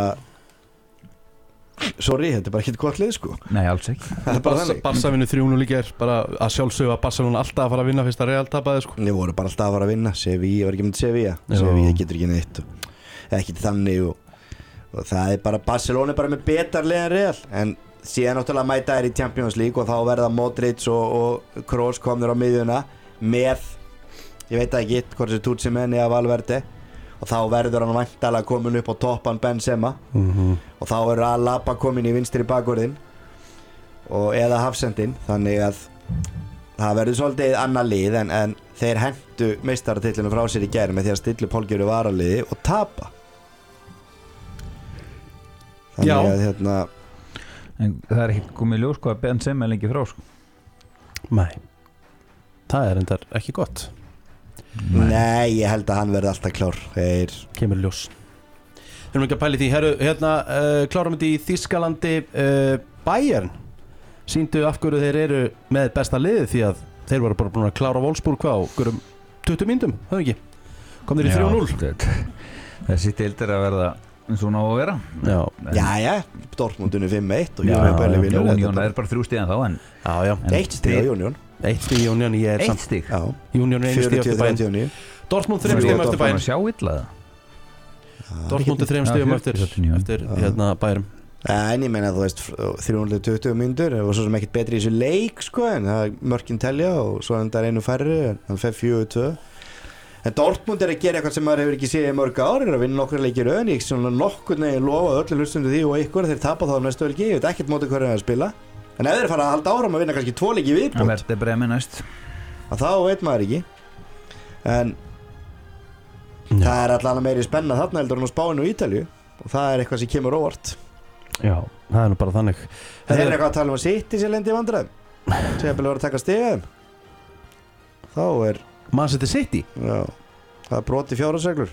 [SPEAKER 3] sorry, þetta bara ekkert gott lið sko
[SPEAKER 4] nei, alls ekki
[SPEAKER 2] Barca vinnur 3-0 líka bara að sjálfsögja Barcelona alltaf að fara að vinna fyrst að Real tapaði sko
[SPEAKER 3] þeir voru bara alltaf að fara að vinna Sevilla var ekki með Sevilla getur ekki neitt ekki þannig og það bara Barcelona bara með betar lið en Real en síðan náttúrulega mæta í Champions League og þá verða Modric og Kroos komnir á miðjuna með ég veit ekki hvort þessi Tutsimeni eða Valverde og þá verður hann væntanlega komin upp á toppan Benzema og þá er Alaba komin í vinstri bakvörðinn og eða hafsendinn þannig að það verður svolítið annað lið en þeir hentu meistaratillinu frá sér í gær með því að stilla Pólgeru varaliði og tapa þannig að
[SPEAKER 4] en það er ekki komið ljós sko að Benzema lengi frá sko
[SPEAKER 2] nei það er endar ekki gott
[SPEAKER 3] nei, ég held að hann verði alltaf klár
[SPEAKER 2] kemur ljós þurfum ekki að pæli því hérna klárum þetta í Þýskalandi Bayern sýndu af hverju þeir eru með besta liðið því að þeir voru bara búin að klára Wolfsburg hvað á 20 mínútum, höfðu ekki kom þeir í 3-0
[SPEAKER 4] þessi deildir að verða eins og ná að vera
[SPEAKER 3] já, Dortmundinu 5-1 og
[SPEAKER 4] Union er bara 3 stig en þá en
[SPEAKER 3] 1 stig á Union
[SPEAKER 2] 1 stig í Union ég er
[SPEAKER 4] 1 stig
[SPEAKER 2] Union er 1 stig eftir Bayern Dortmund 3 stigum eftir Bayern Dortmund 3 stigum eftir hérna Bayern
[SPEAKER 3] en ég meina þú veist 320 mínútur og svo sem ekkert betri í þessu leik sko en það mörkin telja og svo endar einu færri hann fer 4-2 en Dortmund er að gera eitthvað sem maður hefur ekki séð í mörg ár að vinna nokkra leikir en ég svona nokkur neginn lofa öllum hlustundu því og ykkur þeir tapa þá næstu leiki ég veit ekkert móti hverju að spila en ef þeir fara að halda áram að vinna kannski 2 leiki viðbót
[SPEAKER 4] það verður bremi næst
[SPEAKER 3] þá veit maður ekki en það er allan meiri spenna þarna heldur en á Spáni og Ítalíu og það er eitthvað sem kemur óvart
[SPEAKER 2] já, það er nú bara þannig
[SPEAKER 3] þeir eru eitthvað að tala að City sem lendi í vandræðum sem er að taka stiga þá er
[SPEAKER 2] Man City
[SPEAKER 3] já, það er broti fjárhagsreglur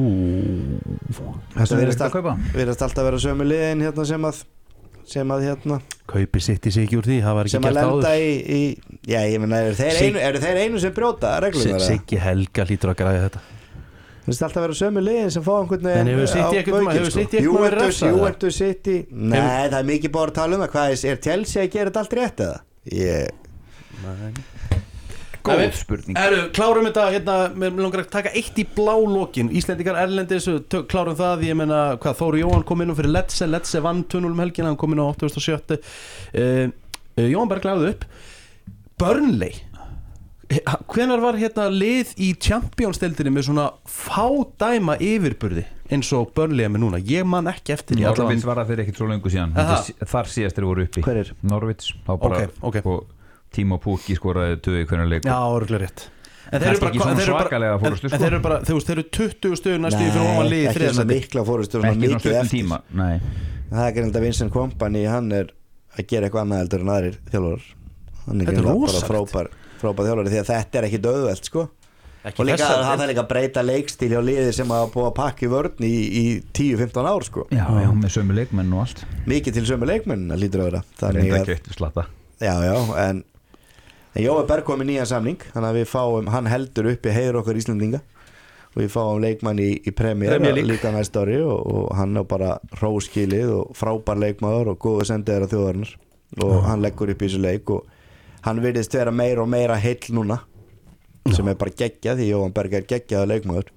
[SPEAKER 3] þetta virðast alltaf vera sömu liðin hérna sem að hérna
[SPEAKER 2] kaupi City sig ekki úr því það var ekki gert áður
[SPEAKER 3] já, ég meina, eru þeir einu sem brjóta reglum
[SPEAKER 2] Siggi Helga hlýtur að græða þetta
[SPEAKER 3] það virðast alltaf vera sömu liðin sem fá einhvern
[SPEAKER 2] en hefur City eitthvað verið refsað
[SPEAKER 3] Juventus City nei, það er mikið bara að tala um það hvað er Chelsea að gera þetta allt rétt eða
[SPEAKER 4] góð spurning
[SPEAKER 2] klárum þetta hérna með langar að taka eitt í blálókin Íslendingar erlendis klárum það ég meina hvað Þóri Jóhann kom inn fyrir Lecce vann 2-0 helgina hann kom inn á 87 Jóhann Berg lagði upp Burnley hvenær var hérna lið í Champions-deildinni með svona fádæma yfirburði eins og Burnley með núna ég man ekki eftir
[SPEAKER 4] Norwich var það fyrir ekkert svo lengur síðan þar síðast þeir voru uppi
[SPEAKER 2] hver er?
[SPEAKER 4] Norwich okay. Timo Pukki skoraði 2 í hvernig leik
[SPEAKER 2] já, örgulega rétt en þeir eru bara þeir eru 20 stöður næstu í fyrir ofan liði
[SPEAKER 3] ekki svona mikla fórustur
[SPEAKER 4] ekki svona stuttum tíma nei.
[SPEAKER 3] það er ekki nefnda Vincent Kompany hann er að gera eitthvað annað heldur en aðrir þjálfarar hann er bara frábær þjálfari því að þetta er ekki döðvelt sko og líka það er líka að breyta leikstíl hjá liði sem hafa búið að pakka í vörn í 10-15 ár sko
[SPEAKER 4] já, með sömu leikmenn og allt
[SPEAKER 3] mikið til sömu leikmenn að lítur að vera
[SPEAKER 4] þannig að
[SPEAKER 3] en Jói Berg kom í nýjan samning þannig að við fáum, hann heldur uppi heiður okkar Íslendinga og við fáum leikmann í Premier líka næsta ári og hann er bara hróskilið og frábær leikmaður og góðu sendiðar á þjóðarinnar og hann leggur upp í þessu leik og hann virðist vera meira og meira heill núna sem er bara geggjað því Jóhann Berg er geggjaður leikmaður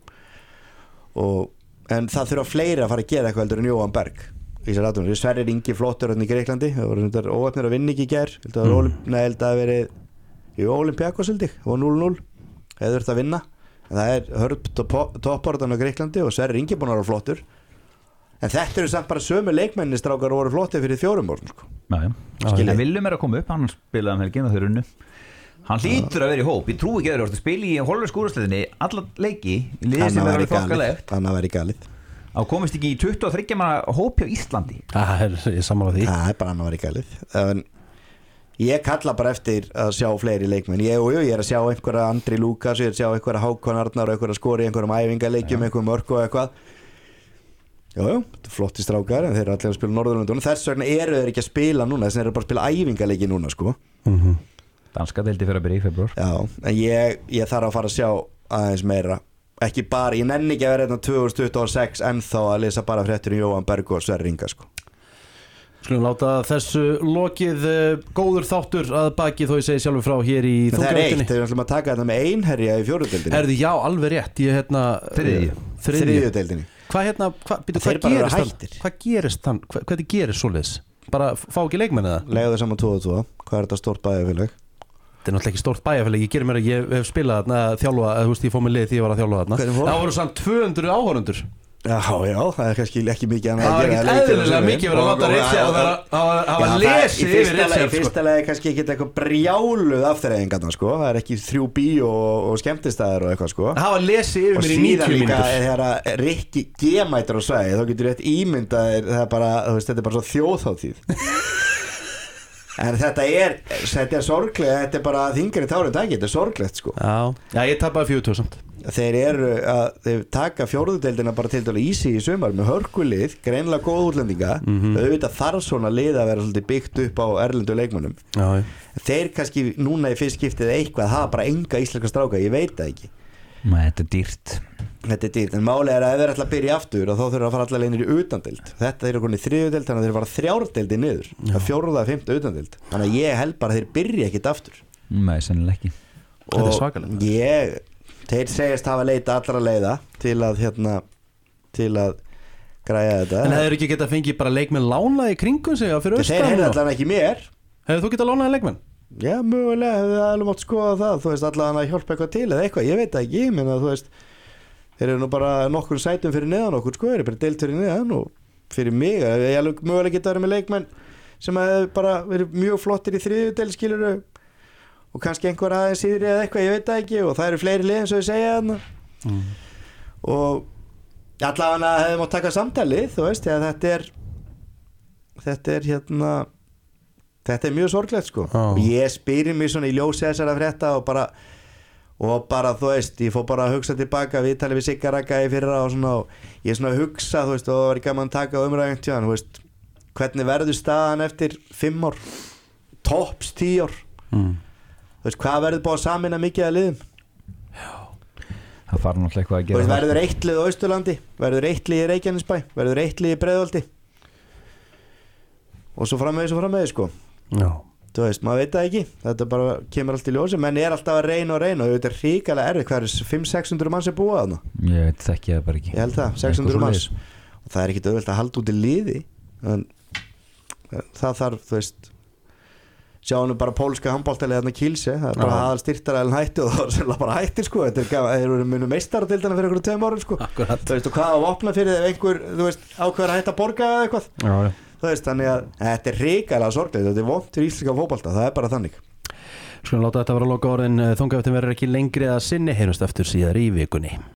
[SPEAKER 3] en það þurfa fleiri að fara að gera eitthvað heldur en Jóhann Berg í þessar aðdunum, Sverrir Ingi flottur í Greiklandi, það voru óöfnir að vinna ekki í gær held að verið í Olympiakos held ég, og 0-0 hefur þurft að vinna, en það er hörp topparðan á Greiklandi og Sverrir Ingi búin að vera flottur en þetta eru samt bara sömu leikmenni strákar og voru flottir fyrir 4 árum sko.
[SPEAKER 4] en Willum er að koma upp, hann spilaði helgin og þeir unnu hann hlýtur að vera í hóp, ég trú ekki að spila í holversk úrslitinni alla leiki í liði sem er alveg þokkalegt
[SPEAKER 3] hann að vera í galið
[SPEAKER 4] á komist ekki í 23 manna hóp hjá Íslandi
[SPEAKER 2] ég sammála því
[SPEAKER 3] það er bara hann að vera í galið ég kalla bara eftir að sjá fleiri leikmenn ég er að sjá einhverja Andri Lukas ég er að sjá einhverja Hákon Arnar og einhverja skori einhverjum æfingaleikjum, einhverjum mörk og eitthvað Jú, flotti strákar en þeir eru allir að spila Norðurlöndunum. Þess vegna eru þeir ekki að spila núna, þess vegna eru bara að spila æfingarleiki núna sko.
[SPEAKER 4] Danska deildi fyrir að byrja í februar.
[SPEAKER 3] Já, en ég þarf að fara að sjá aðeins meira. Ekki bara, ég nenni ekki að vera 2026 ennþá að lesa bara fréttur Jóhann Berg og Sverrir Inga sko.
[SPEAKER 2] Skulum láta þessu lokið, góður þáttur að baki þó ég segi sjálfur frá hér í
[SPEAKER 3] Það er
[SPEAKER 2] þungavíktinni.
[SPEAKER 3] þeir ætlum að taka þetta með einherja í fjóruðdeildinni.
[SPEAKER 2] Herði, já, alveg rétt. Ég
[SPEAKER 3] Þriðjudeildinni.
[SPEAKER 2] Hvað gerist hann? Hvað gerist hann? Hvernig gerist svoleiðis? Bara fá ekki leikmenn eða?
[SPEAKER 3] Legðu það saman 2 og 2. Hvað er þetta stórt bæjarfélag?
[SPEAKER 2] Þetta er náttúrulega ekki stórt bæjarfélag. Ég hef spilað þarna, þjálfa, þú veist, ég fór með lið því ég var að þjálfa þarna. Það voru samt 200 áhorfendur.
[SPEAKER 3] Já, það er kannski ekki mikið annað
[SPEAKER 2] að gera. Það er ekkert eðlilega mikið verið að láta Ritchie að hafa lesið yfir Ritchie.
[SPEAKER 3] Í fyrsta lagi kannski ekki eitthvað brjáluð afþreyingarna sko. Það er ekki 3 bíó og skemmtistæðar og eitthvað sko.
[SPEAKER 2] Það hafa lesið yfir mér í 90 mínútur. Og síðan líka
[SPEAKER 3] þegar Rikki G-mætur á svæði, þá getur rétt ímyndaðir, það er bara, þú veist, þetta er bara svo þjóðhátíð. En þetta er sorglega, þetta er bara þingri tárin taki, þetta er sorglegt sko.
[SPEAKER 2] Já, ég tapaði 4.000.
[SPEAKER 3] Þeir taka fjórðudeildina bara til dæla ísi í sumar með hörkulið, greinlega góð útlendinga. Auðvitað þarf svona lið að vera svolítið byggt upp á erlendu leikmönnum. Þeir kannski núna í fyrst skiptið eitthvað hafa bara enga íslenska stráka, ég veit það ekki.
[SPEAKER 4] Nei, þetta er dýrt,
[SPEAKER 3] en málið er að ef þeir ætla að byrja aftur og þá þurfa að fara allar leinir í utandeild. Þetta er okkur í 3. deild, þannig að þeir fara 3 deildi niður. Það er 4. og 5. utandeild. Þannig að ég held bara að þeir byrja ekkit aftur.
[SPEAKER 4] Nei, sennilega ekki.
[SPEAKER 2] Þetta er svakalegt.
[SPEAKER 3] Þeir segjast hafa leita allra leiða til að græja þetta.
[SPEAKER 2] En hefur ekki getað fengið bara leikmenn lána í kringum sig fyrir austan?
[SPEAKER 3] Þeir heyrðu allan ekki mér.
[SPEAKER 2] Hefur þú getað lánaði leikmenn?
[SPEAKER 3] Já, mögulega hefur það alveg mátt skoða það. Þú veist, allan að hjálpa eitthvað til eða eitthvað, ég veit það ekki, menn að þú veist, þeir eru nú bara nokkur sætum fyrir neðan okkur sko, þeir eru bara deilt fyrir neðan og fyrir mig, ég alveg mögulega geta verið með leikmenn sem hefur bara verið mjög flottir í 3. deild skiluru og kannski einhver aðeins síðri eða eitthvað, ég veit það ekki, og það eru fleiri lið eins og ég segja þarna. Og allavega hefði mátt taka samtalið, þú veist, þetta er mjög sorglegt sko. Ég spyrir mig svona í ljósi þessara frétta og bara þú veist, ég fór bara að hugsa tilbaka viðtalið við Sigga Ragga í fyrra og svona, og ég svona hugsa, þú veist, og það var gaman að taka umræðum tjáðan, þú veist, hvernig verður staðan eftir 5 ár, tops 10 ár, þú veist, hvað verður búið að samina mikið að liðum?
[SPEAKER 4] Það fara náttúrulega eitthvað að gera.
[SPEAKER 3] Verður 1 lið á Austurlandi, verður 1 lið í Reykjanesbæ, verður 1 lið í Breiðholti og svo framvegis sko. Já. Þú veist, maður veit það ekki, þetta bara kemur allt í ljósi, menn er alltaf að reyna og þetta er hrikalega erfið, hvað er 500-600 manns búið þarna?
[SPEAKER 4] Ég veit það ekki, það bara ekki.
[SPEAKER 3] Ég held það, 600 manns og það er ekkit auðvelt að halda út í liði en það þarf, þú veist, sjáum bara pólska handboltaliðið þarna Kielce, það er bara aðal styrktaraðilin hætti og það er bara hættir sko, þeir eru munu meistaradildina fyrir einhverjum 2 árum sko. Akkurat. Þú veist, og hvað á opna fyrir ef einhver, þú veist, ákveður að hætta að borga eða eitthvað. Já. Þú veist, þannig að þetta er hrikalega sorglegt, þetta er vont fyrir íslenska fótbolta, það er bara þannig.
[SPEAKER 2] Skulum láta þetta vera lokaorðin, þungavíktin verður ekki lengri að sinni, heyrumst aftur síðar í vikunni.